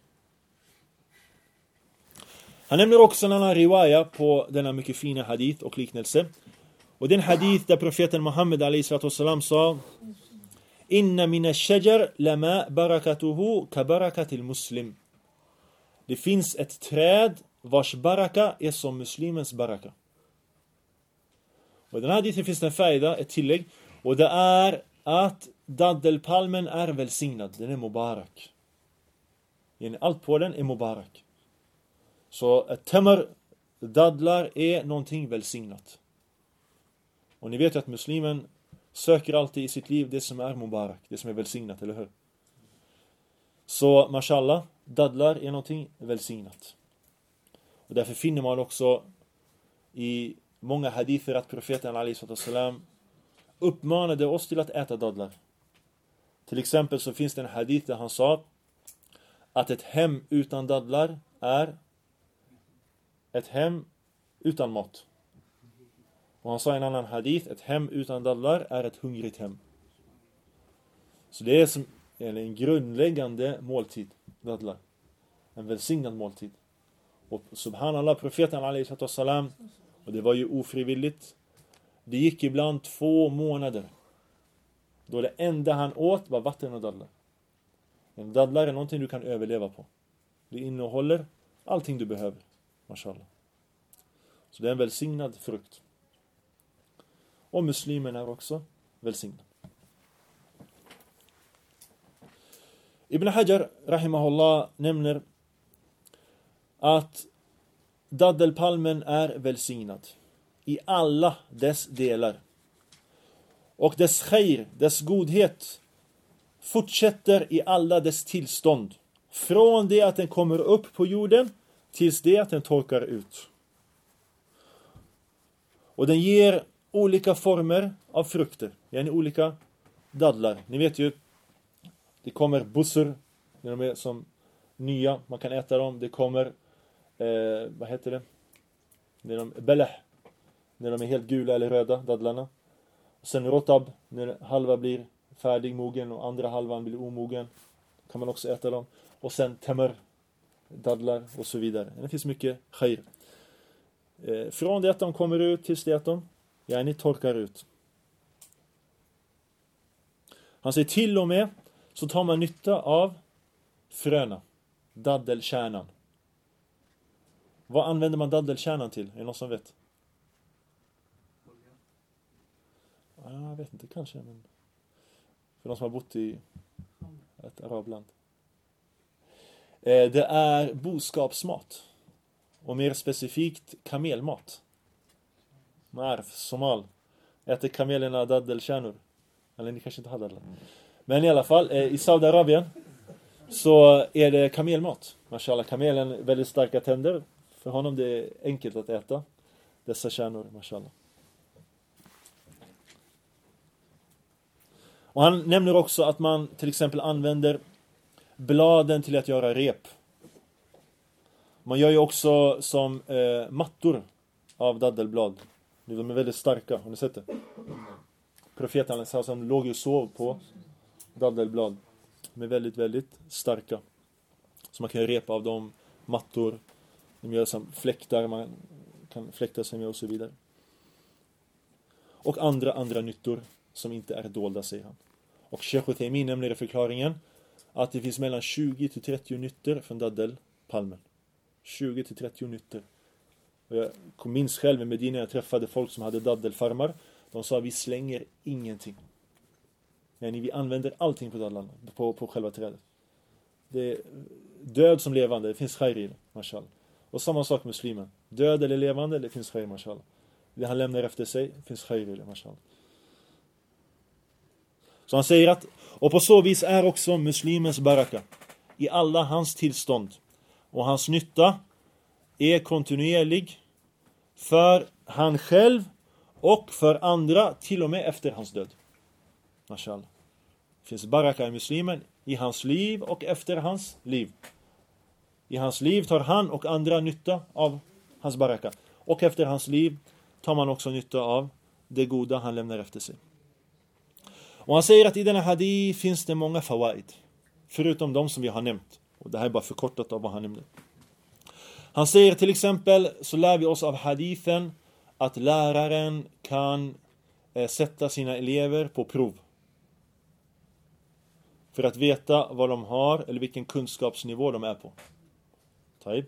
Han nämner också en annan riwaya på denna mycket fina hadith och liknelse. Och den hadith där profeten Muhammed alaihi salam sa: Inna mina shajar lama barakatuhu ka barakatil muslim. Det finns ett träd vars baraka är som muslimens baraka. Och i den här hadithen finns det en faida, ett tillägg. Och det är att daddelpalmen är välsignad. Den är mubarak. Allt på den är mubarak. Så ett tamar, dadlar, är någonting välsignat. Och ni vet ju att muslimen söker alltid i sitt liv det som är mubarak, det som är välsignat, eller hur? Så mashallah, dadlar är någonting välsignat. Och därför finner man också i många hadither att profeten alaihi salam uppmanade oss till att äta dadlar. Till exempel så finns det en hadith där han sa att ett hem utan dadlar är ett hem utan mat. Och han sa i en annan hadith, ett hem utan dadlar är ett hungrigt hem. Så det är som en grundläggande måltid, dadlar. En välsignad måltid. Och subhanallah, profeten alaihi salam, och det var ju ofrivilligt. Det gick ibland två månader. Då det enda han åt var vatten och dadlar. En dadlar är någonting du kan överleva på. Det innehåller allting du behöver. Mashallah. Så det är en välsignad frukt. Och muslimen är också välsignad. Ibn Hajar, rahimahullah, nämner att daddelpalmen är välsignad i alla dess delar. Och dess khair, dess godhet, fortsätter i alla dess tillstånd. Från det att den kommer upp på jorden tills det att den torkar ut. Och den ger olika former av frukter. Yani olika dadlar. Ni vet ju, det kommer bussur när de är som nya, man kan äta dem. Det kommer, eh, vad heter det? När de, belah, när de är helt gula eller röda, dadlarna. Och sen rotab, när halva blir färdig, mogen och andra halvan blir omogen. Kan man också äta dem. Och sen tamar, dadlar och så vidare. Det finns mycket khair. Eh, från det att de kommer ut tills det att de yani torkar ut. Han säger till och med så tar man nytta av fröna. Daddelkärnan. Vad använder man daddelkärnan till? Är det någon som vet? Jag vet inte, kanske. Men för de som har bott i ett arabland. Det är boskapsmat. Och mer specifikt kamelmat. Marf, Somal. Äter kamelerna daddelkärnor? Eller ni kanske inte har dadlar. Men i alla fall, i Saudiarabien så är det kamelmat. Mashallah, kamelen väldigt starka tänder. För honom det är enkelt att äta dessa kärnor, mashallah. Och han nämner också att man till exempel använder bladen till att göra rep. Man gör ju också som eh, mattor av daddelblad. De är väldigt starka, har ni sett det? Profeten som låg och sov på daddelblad. De är väldigt, väldigt starka. Så man kan repa av dem mattor. De gör som fläktar, man kan fläkta sig med och så vidare. Och andra, andra nyttor som inte är dolda, säger han. Och Sheikh Uthaymin nämner i förklaringen att det finns mellan tjugo till trettio nyttor från daddelpalmen. tjugo till trettio nyttor. Och jag minns själv i Medina, jag träffade folk som hade daddelfarmar. De sa vi slänger ingenting. Nej, vi använder allting på dadlarna, på, på själva trädet. Det är död som levande, det finns khair i det, mashallah. Och samma sak med muslimen. Död eller levande, det finns khair, mashallah. Det han lämnar efter sig, det finns khair i det, mashallah. Så han säger att, och på så vis är också muslimens baraka i alla hans tillstånd. Och hans nytta är kontinuerlig för han själv och för andra till och med efter hans död. Mashallah. Det finns baraka i muslimen i hans liv och efter hans liv. I hans liv tar han och andra nytta av hans baraka. Och efter hans liv tar man också nytta av det goda han lämnar efter sig. Och han säger att i denna hadith finns det många fawaid. Förutom de som vi har nämnt. Och det här är bara förkortat av vad han nämnde. Han säger till exempel, så lär vi oss av hadithen att läraren kan eh, sätta sina elever på prov. För att veta vad de har eller vilken kunskapsnivå de är på. Taib.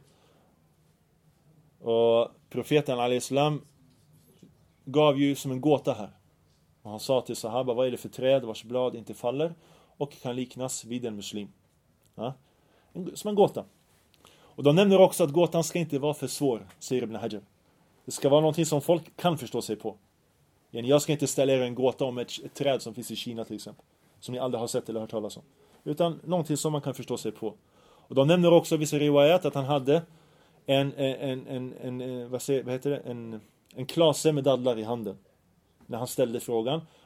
Och profeten al-Islam gav ju som en gåta här. Och han sa till sahaba, vad är det för träd vars blad inte faller och kan liknas vid en muslim? Ja? Som en gåta. Och de nämner också att gåtan ska inte vara för svår, säger Ibn Hajar. Det ska vara någonting som folk kan förstå sig på. Jag ska inte ställa er en gåta om ett, ett träd som finns i Kina till exempel. Som ni aldrig har sett eller hört talas om. Utan någonting som man kan förstå sig på. Och de nämner också vissa riwayat att han hade en, en, en, en, vad, säger, vad heter det? En, en klase med dadlar i handen. När han ställde frågan.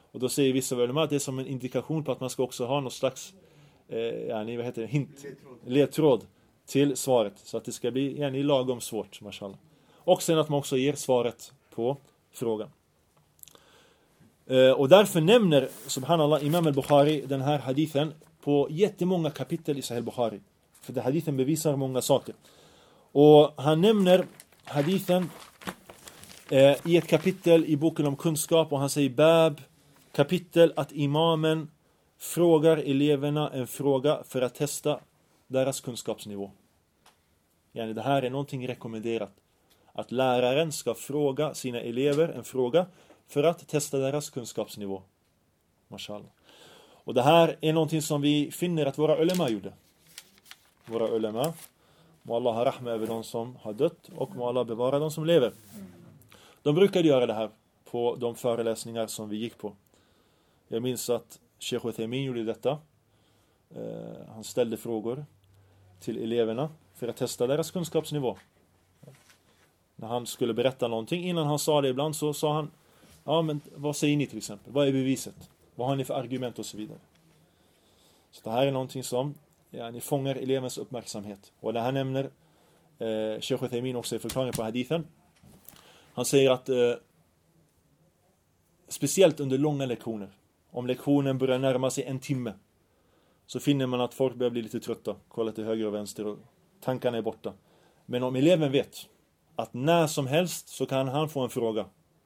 Och då säger vissa ulema att det är som en indikation på att man ska också ha någon slags eh, yani, vad heter det? Hint, ledtråd. ledtråd till svaret. Så att det ska bli yani, lagom svårt, mashallah. Och sen att man också ger svaret på frågan. Eh, och därför nämner, subhanallah, Imam al-Bukhari den här hadithen på jättemånga kapitel i Sahih al-Bukhari. För den hadithen bevisar många saker. Och han nämner hadithen eh, i ett kapitel i boken om kunskap, och han säger bab, kapitel att imamen frågar eleverna en fråga för att testa deras kunskapsnivå. Yani det här är någonting rekommenderat. Att läraren ska fråga sina elever en fråga för att testa deras kunskapsnivå. Mashallah. Och det här är någonting som vi finner att våra ulema gjorde. Våra ulema, må Allah ha rahma över de som har dött, och må Allah bevara de som lever. De brukade göra det här på de föreläsningar som vi gick på. Jag minns att Sheikh Uthaymin gjorde detta. Eh, han ställde frågor till eleverna för att testa deras kunskapsnivå. När han skulle berätta någonting, innan han sa det ibland, så sa han: ja, men vad säger ni till exempel? Vad är beviset? Vad har ni för argument och så vidare? Så det här är någonting som ja, ni fångar elevens uppmärksamhet. Och det här nämner eh, Sheikh Uthaymin också i förklaringen på hadithen. Han säger att eh, speciellt under långa lektioner, om lektionen börjar närma sig en timme, så finner man att folk börjar bli lite trötta, kolla till höger och vänster och tankarna är borta. Men om eleven vet att när som helst så kan han få en fråga.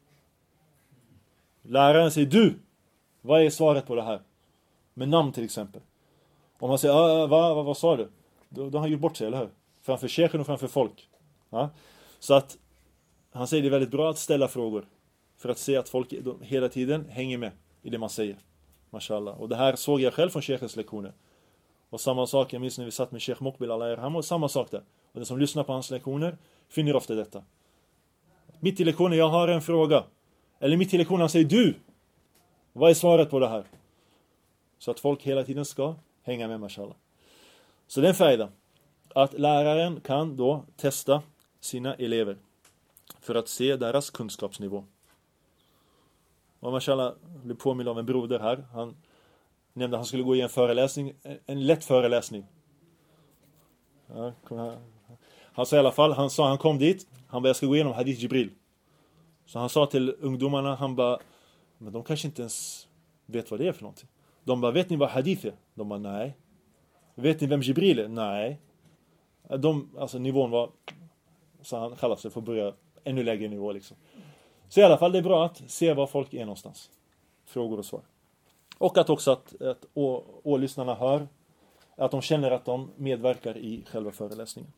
Läraren säger: du, vad är svaret på det här? Med namn till exempel. Om man säger: ah, vad, vad, vad sa du? Då, då har han gjort bort sig, eller hur? Framför chefen och framför folk. Ja? Så att han säger det är väldigt bra att ställa frågor, för att se att folk hela tiden hänger med i det man säger. Mashallah. Och det här såg jag själv från chefens lektioner. Och samma sak, jag minns när vi satt med Sheikh Muqbil Allah Yarham, och samma sak där. Och den som lyssnar på hans lektioner finner ofta detta. Mitt i lektionen, jag har en fråga. Eller mitt i lektionen, han säger: du, vad är svaret på det här? Så att folk hela tiden ska hänga med, mashallah. Så den färden, att läraren kan då testa sina elever för att se deras kunskapsnivå. Och mashallah, blev påmind av en broder här. Han nämnde att han skulle gå i en föreläsning, en lätt föreläsning. Ja, han sa i alla fall, han sa han kom dit, han bara: jag ska gå igenom hadith Jibril. Så han sa till ungdomarna, han bara: men de kanske inte ens vet vad det är för någonting. De bara: vet ni vad hadith är? De bara: nej. Vet ni vem Jibril är? Nej. De, alltså nivån var, så han kallar sig för att börja ännu lägre nivå liksom. Så i alla fall, det är bra att se var folk är någonstans. Frågor och svar. Och att också att, att å, å lyssnarna hör, att de känner att de medverkar i själva föreläsningen.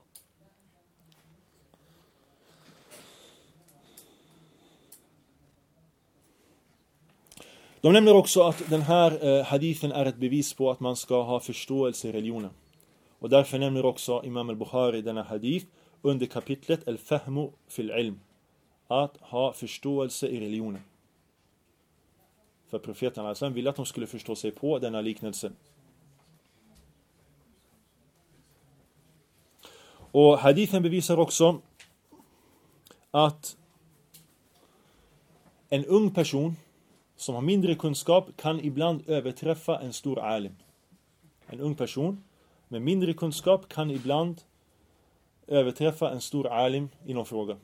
De nämner också att den här eh, hadithen är ett bevis på att man ska ha förståelse i religionen. Och därför nämner också Imam al-Bukhari denna hadith under kapitlet Al-Fahmu fil ilm. Att ha förståelse i religionen. För profeten alltså ville att de skulle förstå sig på denna liknelse. Och hadithen bevisar också att en ung person som har mindre kunskap kan ibland överträffa en stor alim. En ung person med mindre kunskap kan ibland överträffa en stor alim i någon fråga.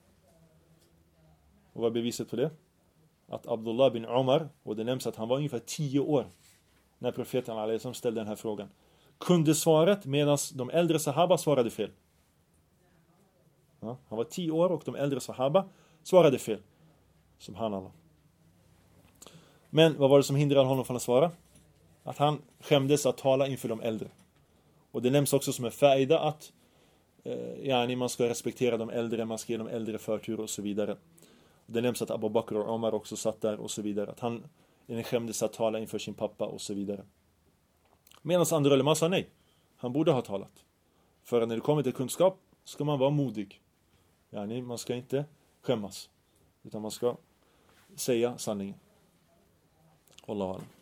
Och vad är beviset på det? Att Abdullah bin Umar, och det nämns att han var ungefär tio år när profeten alaihissalam ställde den här frågan, kunde svaret medan de äldre sahaba svarade fel. Ja, han var tio år och de äldre sahaba svarade fel. Subhanallah. Men vad var det som hindrade honom från att svara? Att han skämdes att tala inför de äldre. Och det nämns också som en faida att eh, yani man ska respektera de äldre, man ska ge de äldre förtur och så vidare. Det nämns att Abu Bakr och Omar också satt där och så vidare. Att han skämdes att tala inför sin pappa och så vidare. Medan andra ulema sa nej. Han borde ha talat. För när det kommer till kunskap ska man vara modig. Yani man ska inte skämmas. Utan man ska säga sanningen. Wallahu alam.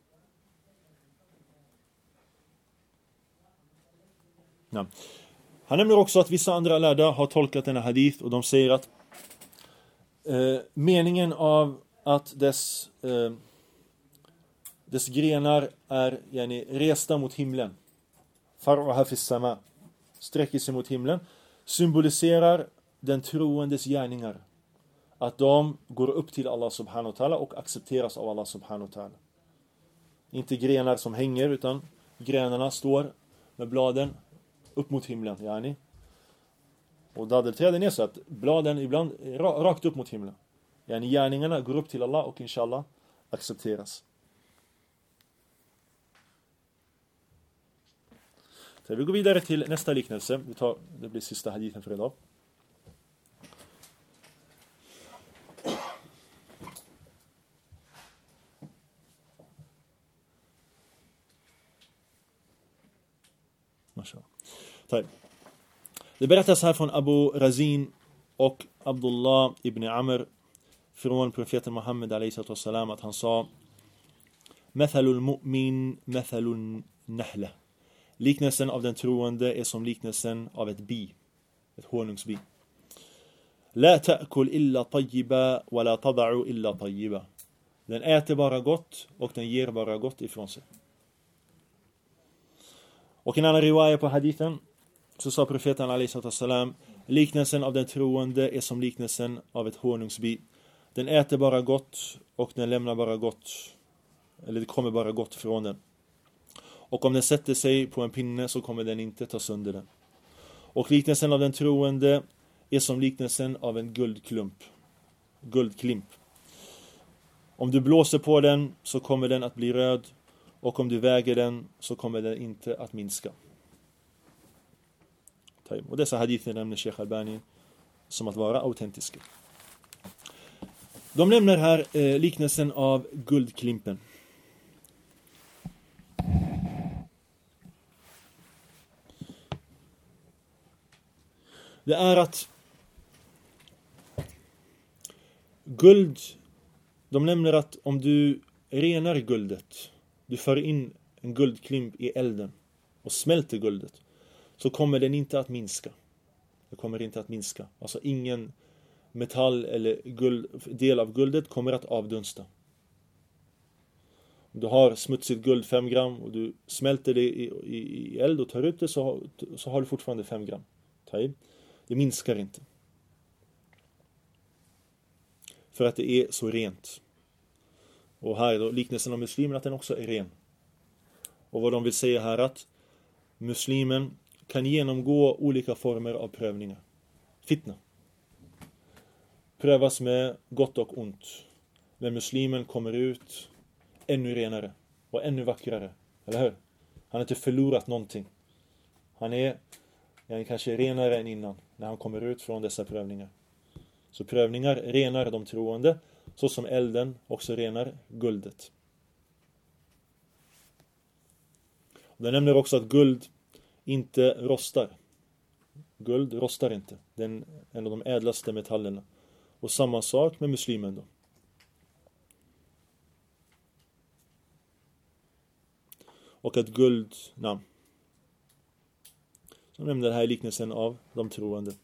Ja. Han nämner också att vissa andra lärda har tolkat denna hadith och de säger att eh, meningen av att dess, eh, dess grenar är yani, resta mot himlen, far'uha fis sama, sträcker sig mot himlen, symboliserar den troendes gärningar. Att de går upp till Allah subhanahu wa ta'ala och accepteras av Allah subhanahu wa ta'ala. Inte grenar som hänger, utan grenarna står med bladen upp mot himlen. Yani. Och dadelträden är så att bladen ibland är rakt upp mot himlen. Yani gärningarna går upp till Allah och inshallah accepteras. Så vi går vidare till nästa liknelse. Vi tar, det blir sista hadithen för idag. طيب. Det berättas här från Abu Razin och Abdullah ibn Amr från profeten Muhammed alayhi salam att han sa: Mathalul mu'min mathalun nahla. Liknelsen av den troende är som liknelsen av ett bi, ett honungsbi. La ta'kul illa tayyiba wa la tad'u illa tayyiba. Den äter bara gott och den ger bara gott ifrån sig. Och en annan riwaya på hadithen så sa profeten alayhi salam: liknelsen av den troende är som liknelsen av ett honungsbi. Den äter bara gott och den lämnar bara gott, eller det kommer bara gott från den. Och om den sätter sig på en pinne så kommer den inte ta sönder den. Och liknelsen av den troende är som liknelsen av en guldklump. Guldklimp. Om du blåser på den så kommer den att bli röd. Och om du väger den så kommer den inte att minska. Och dessa hadither nämner Sheikh Albani som att vara autentiska. De nämner här eh, liknelsen av guldklimpen. Det är att guld, de nämner att om du renar guldet, du för in en guldklimp i elden och smälter guldet, så kommer den inte att minska. Det kommer inte att minska. Alltså ingen metall eller guld, del av guldet kommer att avdunsta. Om du har smutsigt guld fem gram och du smälter det i, i, i eld och tar ut det, så, så har du fortfarande fem gram. Det minskar inte. För att det är så rent. Och här då liknelsen av muslimen att den också är ren. Och vad de vill säga här att muslimen kan genomgå olika former av prövningar. Fitna. Prövas med gott och ont. Men muslimen kommer ut ännu renare och ännu vackrare. Eller hur? Han har inte förlorat någonting. Han är, han är kanske renare än innan när han kommer ut från dessa prövningar. Så prövningar renar de troende, så som elden också renar guldet. Och den nämner också att guld inte rostar. Guld rostar inte. Det är en av de ädlaste metallerna. Och samma sak med muslimen då. Och att guld, namn. Så nämner det här liknelsen av de troende.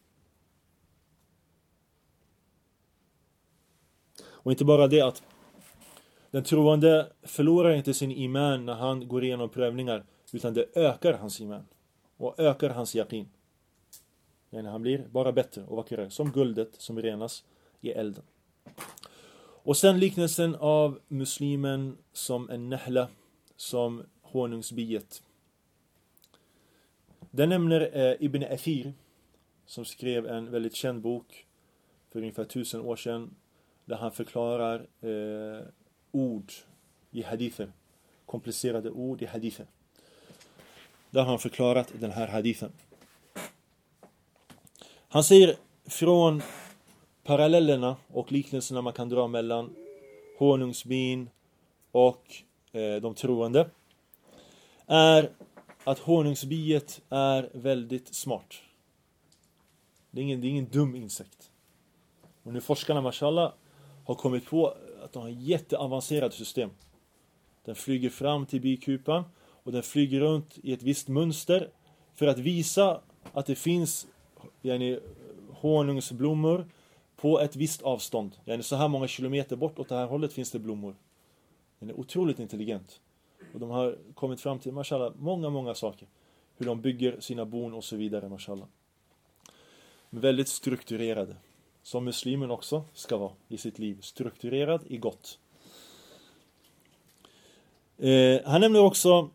Och inte bara det att den troende förlorar inte sin iman när han går igenom prövningar, utan det ökar hans iman och ökar hans yaqin. När han blir bara bättre och vackrare, som guldet som renas i elden. Och sen liknelsen av muslimen som en nahla, som honungsbiet. Den nämner eh, Ibn Athir, som skrev en väldigt känd bok för ungefär tusen år sedan, där han förklarar eh, ord i hadither, komplicerade ord i hadither. Där har han förklarat den här hadithen. Han säger från parallellerna och liknelserna man kan dra mellan honungsbin och eh, de troende är att honungsbiet är väldigt smart. Det är ingen, det är ingen dum insekt. Och nu forskarna, mashallah, har kommit på att de har ett jätteavancerat system. Den flyger fram till bikupan och den flyger runt i ett visst mönster för att visa att det finns yani, honungsblommor på ett visst avstånd. Yani, så här många kilometer bort åt det här hållet finns det blommor. Den är otroligt intelligent. Och de har kommit fram till, mashallah, många, många saker. Hur de bygger sina bon och så vidare, mashallah. Väldigt strukturerade. Som muslimen också ska vara i sitt liv. Strukturerad i gott. Eh, han nämner också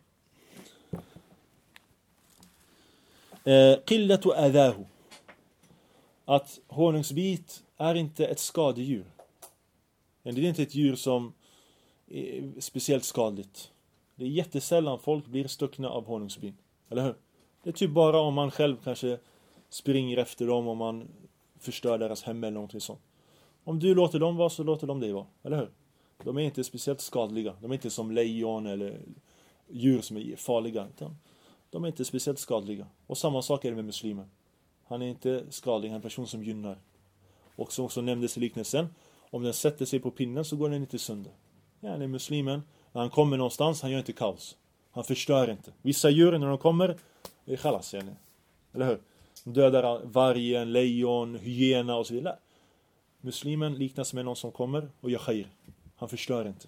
qillatu adahu. Att honungsbit är inte ett skadedjur. Det är inte ett djur som är speciellt skadligt. Det är jättesällan folk blir stuckna av honungsbin. Eller hur? Det är typ bara om man själv kanske springer efter dem, om man förstör deras hem eller någonting sånt. Om du låter dem vara så låter de dig vara. Eller hur? De är inte speciellt skadliga. De är inte som lejon eller djur som är farliga. Utan de är inte speciellt skadliga. Och samma sak är det med muslimer. Han är inte skadlig, han är en person som gynnar. Och som också nämndes i liknelsen, om den sätter sig på pinnen så går den inte sönder. Ja, han är muslimen. När han kommer någonstans, han gör inte kaos. Han förstör inte. Vissa djur när de kommer, det är khalas. Eller hur? De dödar vargen, lejon, hyena och så vidare. Muslimen liknas med någon som kommer och gör khair. Han förstör inte.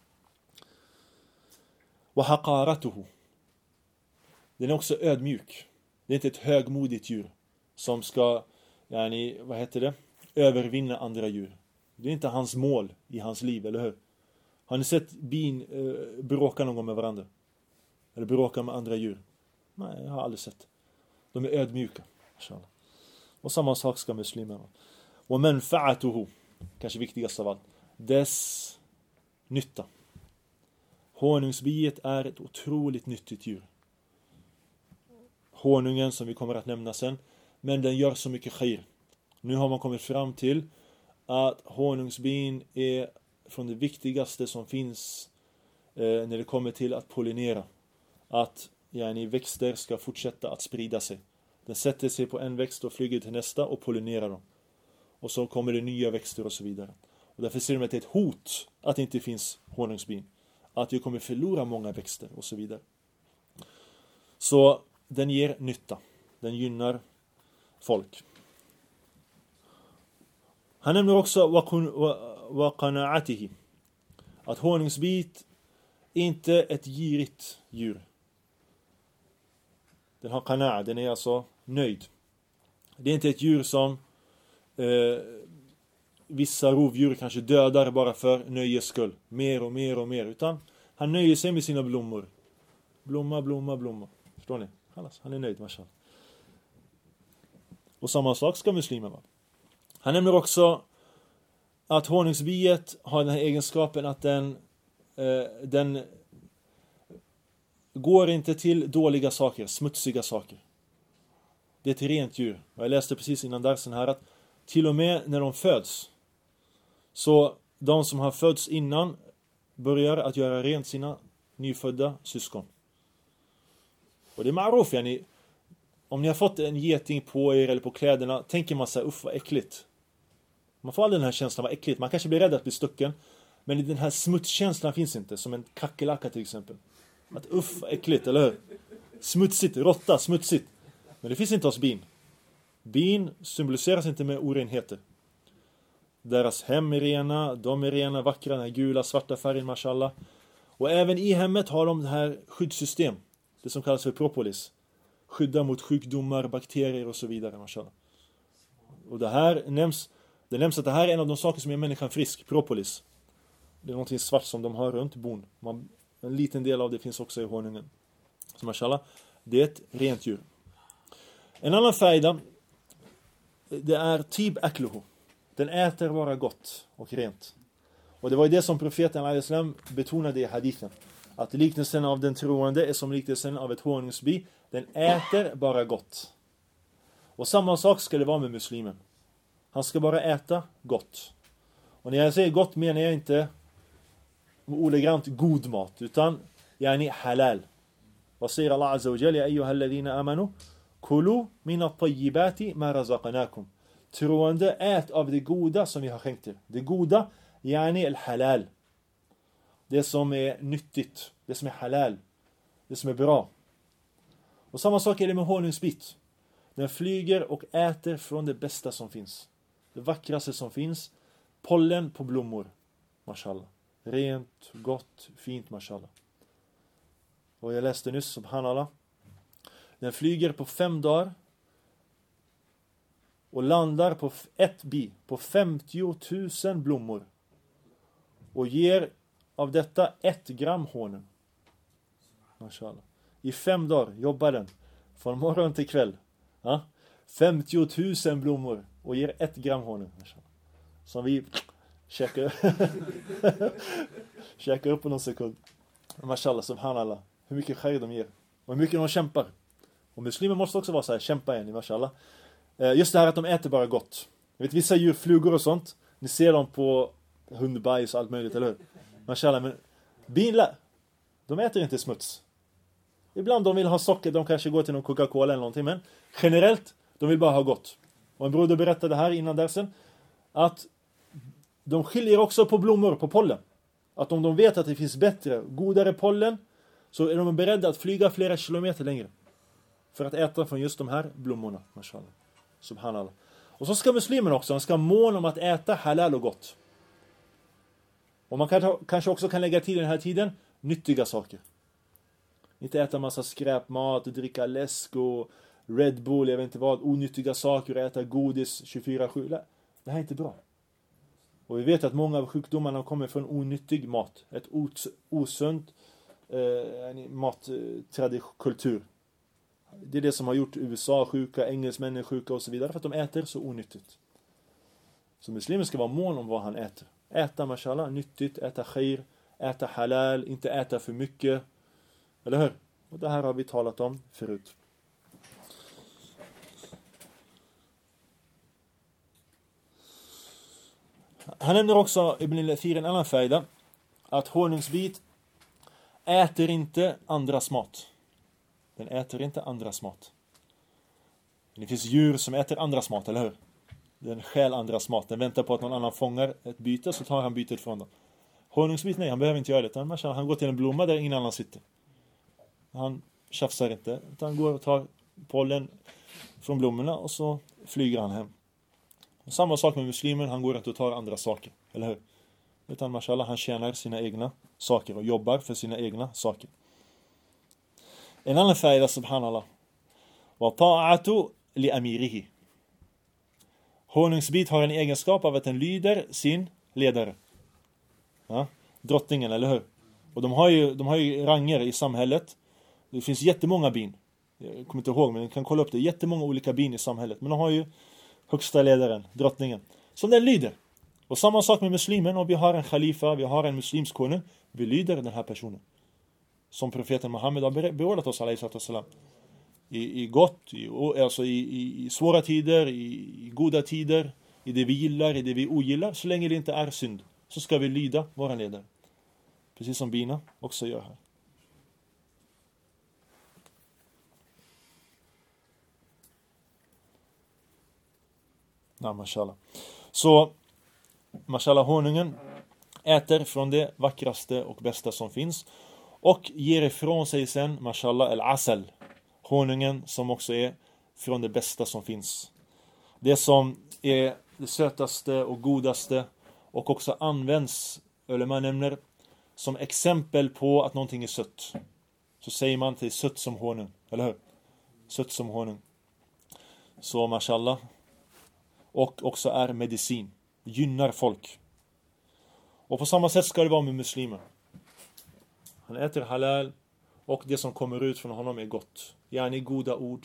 Wa haqaratuhu. Den är också ödmjuk. Det är inte ett högmodigt djur som ska, yani, vad heter det? Övervinna andra djur. Det är inte hans mål i hans liv, eller hur? Har ni sett bin eh, bråka någon gång med varandra? Eller bråka med andra djur? Nej, jag har aldrig sett. De är ödmjuka. Inshallah. Och samma sak ska muslimerna. Och manfa'atuhu, kanske viktigast av allt, dess nytta. Honungsbiet är ett otroligt nyttigt djur. Honungen som vi kommer att nämna sen, men den gör så mycket khair. Nu har man kommit fram till att honungsbin är från det viktigaste som finns eh, när det kommer till att pollinera. Att yani, växter ska fortsätta att sprida sig. Den sätter sig på en växt och flyger till nästa och pollinerar dem. Och så kommer det nya växter och så vidare. Och därför ser de att det är ett hot att det inte finns honungsbin. Att vi kommer förlora många växter och så vidare. Så den ger nytta. Den gynnar folk. Han nämner också wa qana'atihi. Att honungsbit är inte ett girigt djur. Den har qana'a, den är alltså nöjd. Det är inte ett djur som eh, vissa rovdjur kanske dödar bara för nöjes skull. Mer och mer och mer. Utan han nöjer sig med sina blommor. Blomma, blomma, blomma. Förstår ni? Han är nöjd, mashallah. Och samma sak ska muslimer vara. Han nämner också att honungsbiet har den här egenskapen att den, eh, den går inte till dåliga saker, smutsiga saker. Det är ett rent djur. Och jag läste precis innan darsen här att till och med när de föds, så de som har fötts innan börjar att göra rent sina nyfödda syskon. Och det är ma'ruf, yani, om ni har fått en geting på er eller på kläderna, tänker man sig, uff vad äckligt. Man får aldrig den här känslan, vad äckligt. Man kanske blir rädd att bli stucken, men den här smutskänslan finns inte, som en kackerlacka till exempel. Att uff, äckligt, eller hur? Smutsigt, råtta, smutsigt. Men det finns inte hos bin. Bin symboliseras inte med orenheter. Deras hem är rena, de är rena, vackra, den här gula, svarta färgen, mashallah. Och även i hemmet har de det här skyddssystem. Det som kallas för propolis. Skydda mot sjukdomar, bakterier och så vidare, mashallah. Och det här nämns, det nämns att det här är en av de saker som gör människan frisk, propolis. Det är någonting svart som de har runt bon. Man, en liten del av det finns också i honungen. Så mashallah, det är ett rent djur. En annan färda, det är tib akluhu. Den äter bara gott och rent. Och det var ju det som profeten al-Islam betonade i hadithen. Att liknelsen av den troende är som liknelsen av ett honungsbi. Den äter bara gott. Och samma sak ska det vara med muslimen. Han ska bara äta gott. Och när jag säger gott menar jag inte ordagrant god mat, utan yani halal. Vad säger Allah Azza wa Jalla? Ya ayyuhalladhina amanu kulu min at-tayyibati ma razaqnakum. Troende, ät av det goda som vi har skänkt er. Det goda, yani al-halal. Det som är nyttigt, det som är halal, det som är bra. Och samma sak är det med honungsbit. Den flyger och äter från det bästa som finns. Det vackraste som finns. Pollen på blommor. Mashallah. Rent, gott, fint, mashallah. Och jag läste nyss, subhanallah. Den flyger på fem dagar. Och landar på ett bi. På femtio tusen blommor. Och ger av detta ett gram honung. Mashallah. I fem dagar jobbar den. Från morgon till kväll. Ja? femtio tusen blommor. Och ger ett gram honung. Mashallah. Som vi käkar, käkar upp på någon sekund. Mashallah, subhanallah. Hur mycket khair de ger. Och hur mycket de kämpar. Och muslimer måste också vara så här. Kämpa igen, mashallah. Just det här att de äter bara gott. Jag vet, vissa djur, flugor och sånt. Ni ser dem på hundbajs och allt möjligt, eller hur? Mashallah, men binla, de äter inte smuts. Ibland de vill ha socker, de kanske går till någon Coca-Cola eller någonting. Men generellt, de vill bara ha gott. Och en broder berättade här innan dersen att de skiljer också på blommor, på pollen. Att om de vet att det finns bättre, godare pollen, så är de beredda att flyga flera kilometer längre. För att äta från just de här blommorna. Mashallah. Subhanallah. Och så ska muslimen också, han ska måna om att äta halal och gott. Och man kan, kanske också kan lägga till i den här tiden nyttiga saker. Inte äta massa skräpmat, dricka läsk och Red Bull, jag vet inte vad, onyttiga saker och äta godis tjugofyra sju. Det här är inte bra. Och vi vet att många av sjukdomarna kommer från onyttig mat. Ett os- osunt eh, matkultur. Det är det som har gjort U S A sjuka, engelsmännen sjuka och så vidare. För att de äter så onyttigt. Så muslimen ska vara mån om vad han äter. Äta mashallah, nyttigt, äta khair, äta halal, inte äta för mycket. Eller hur? Och det här har vi talat om förut. Han nämner också Ibn al-Athir en annan färda. Att honungsbit äter inte andras mat. Den äter inte andras mat. Det finns djur som äter andras mat, eller hur? Den stjäl andras mat. Den väntar på att någon annan fångar ett byte, så tar han bytet från dem. Honungsbit, nej, han behöver inte göra det. Utan han går till en blomma där ingen annan sitter. Han tjafsar inte. Utan han går och tar pollen från blommorna och så flyger han hem. Och samma sak med muslimen, han går inte och tar andra saker, eller hur? Utan mashallah, han tjänar sina egna saker och jobbar för sina egna saker. En annan färda, subhanallah. Wa ta'atu li amirihi. Honungsbit har en egenskap av att den lyder sin ledare. Ja? Drottningen, eller hur? Och de har ju, de har ju ranger i samhället. Det finns jättemånga bin. Jag kommer inte ihåg, men ni kan kolla upp det. Jättemånga olika bin i samhället. Men de har ju högsta ledaren, drottningen, som den lyder. Och samma sak med muslimen. Om vi har en khalifa, vi har en muslimsk konung, vi lyder den här personen. Som profeten Muhammed har beordrat oss, alaihissalam. I, i gott, i, alltså i, i, i svåra tider, i, i goda tider, i det vi gillar, i det vi ogillar. Så länge det inte är synd, så ska vi lyda våra ledare. Precis som bina också gör här. Ja, mashallah. Så, mashallah, honungen äter från det vackraste och bästa som finns. Och ger ifrån sig sen, mashallah, al-asal. Honungen som också är från det bästa som finns. Det som är det sötaste och godaste. Och också används, eller man nämner, som exempel på att någonting är sött. Så säger man till sött som honung. Eller hur? Sött som honung. Så mashallah. Och också är medicin. Gynnar folk. Och på samma sätt ska det vara med muslimer. Han äter halal. Och det som kommer ut från honom är gott. Yani goda ord.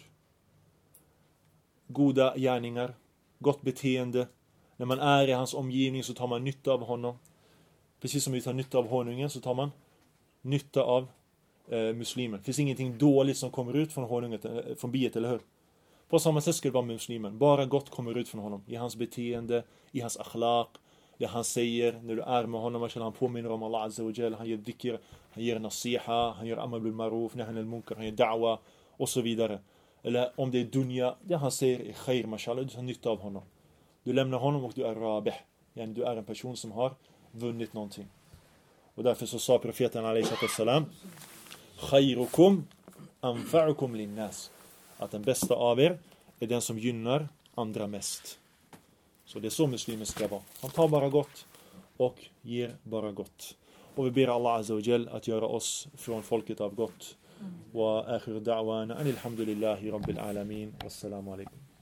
Goda gärningar. Gott beteende. När man är i hans omgivning så tar man nytta av honom. Precis som vi tar nytta av honungen så tar man nytta av eh, muslimer. Det finns ingenting dåligt som kommer ut från honungen, eh, från biet, eller hur? På samma sätt ska det vara med muslimen. Bara gott kommer ut från honom. I hans beteende, i hans akhlaq. Det han säger när du är med honom. Han påminner om Allah Azza wa Jal. Han ger dhikr, han ger nasiha, han gör amr bil maruf, nahy anil munkar, han ger da'wa och så vidare. Eller om det är dunya, det han säger är khair, mashallah. Du tar nytta av honom. Du lämnar honom och du är rabih. Yani du är en person som har vunnit någonting. Och därför så sa profeten alaihissalam: khairukum anfa'ukum linnas. Att den bästa av er är är den som gynnar andra mest. Så det är så muslimer ska vara. Han tar bara gott och ger bara gott. Och vi ber Allah Azza wa Jal att göra oss från folket av gott. Wa akhiru da'wana anil hamdulillahi rabbil alamin. Wassalamu alaikum.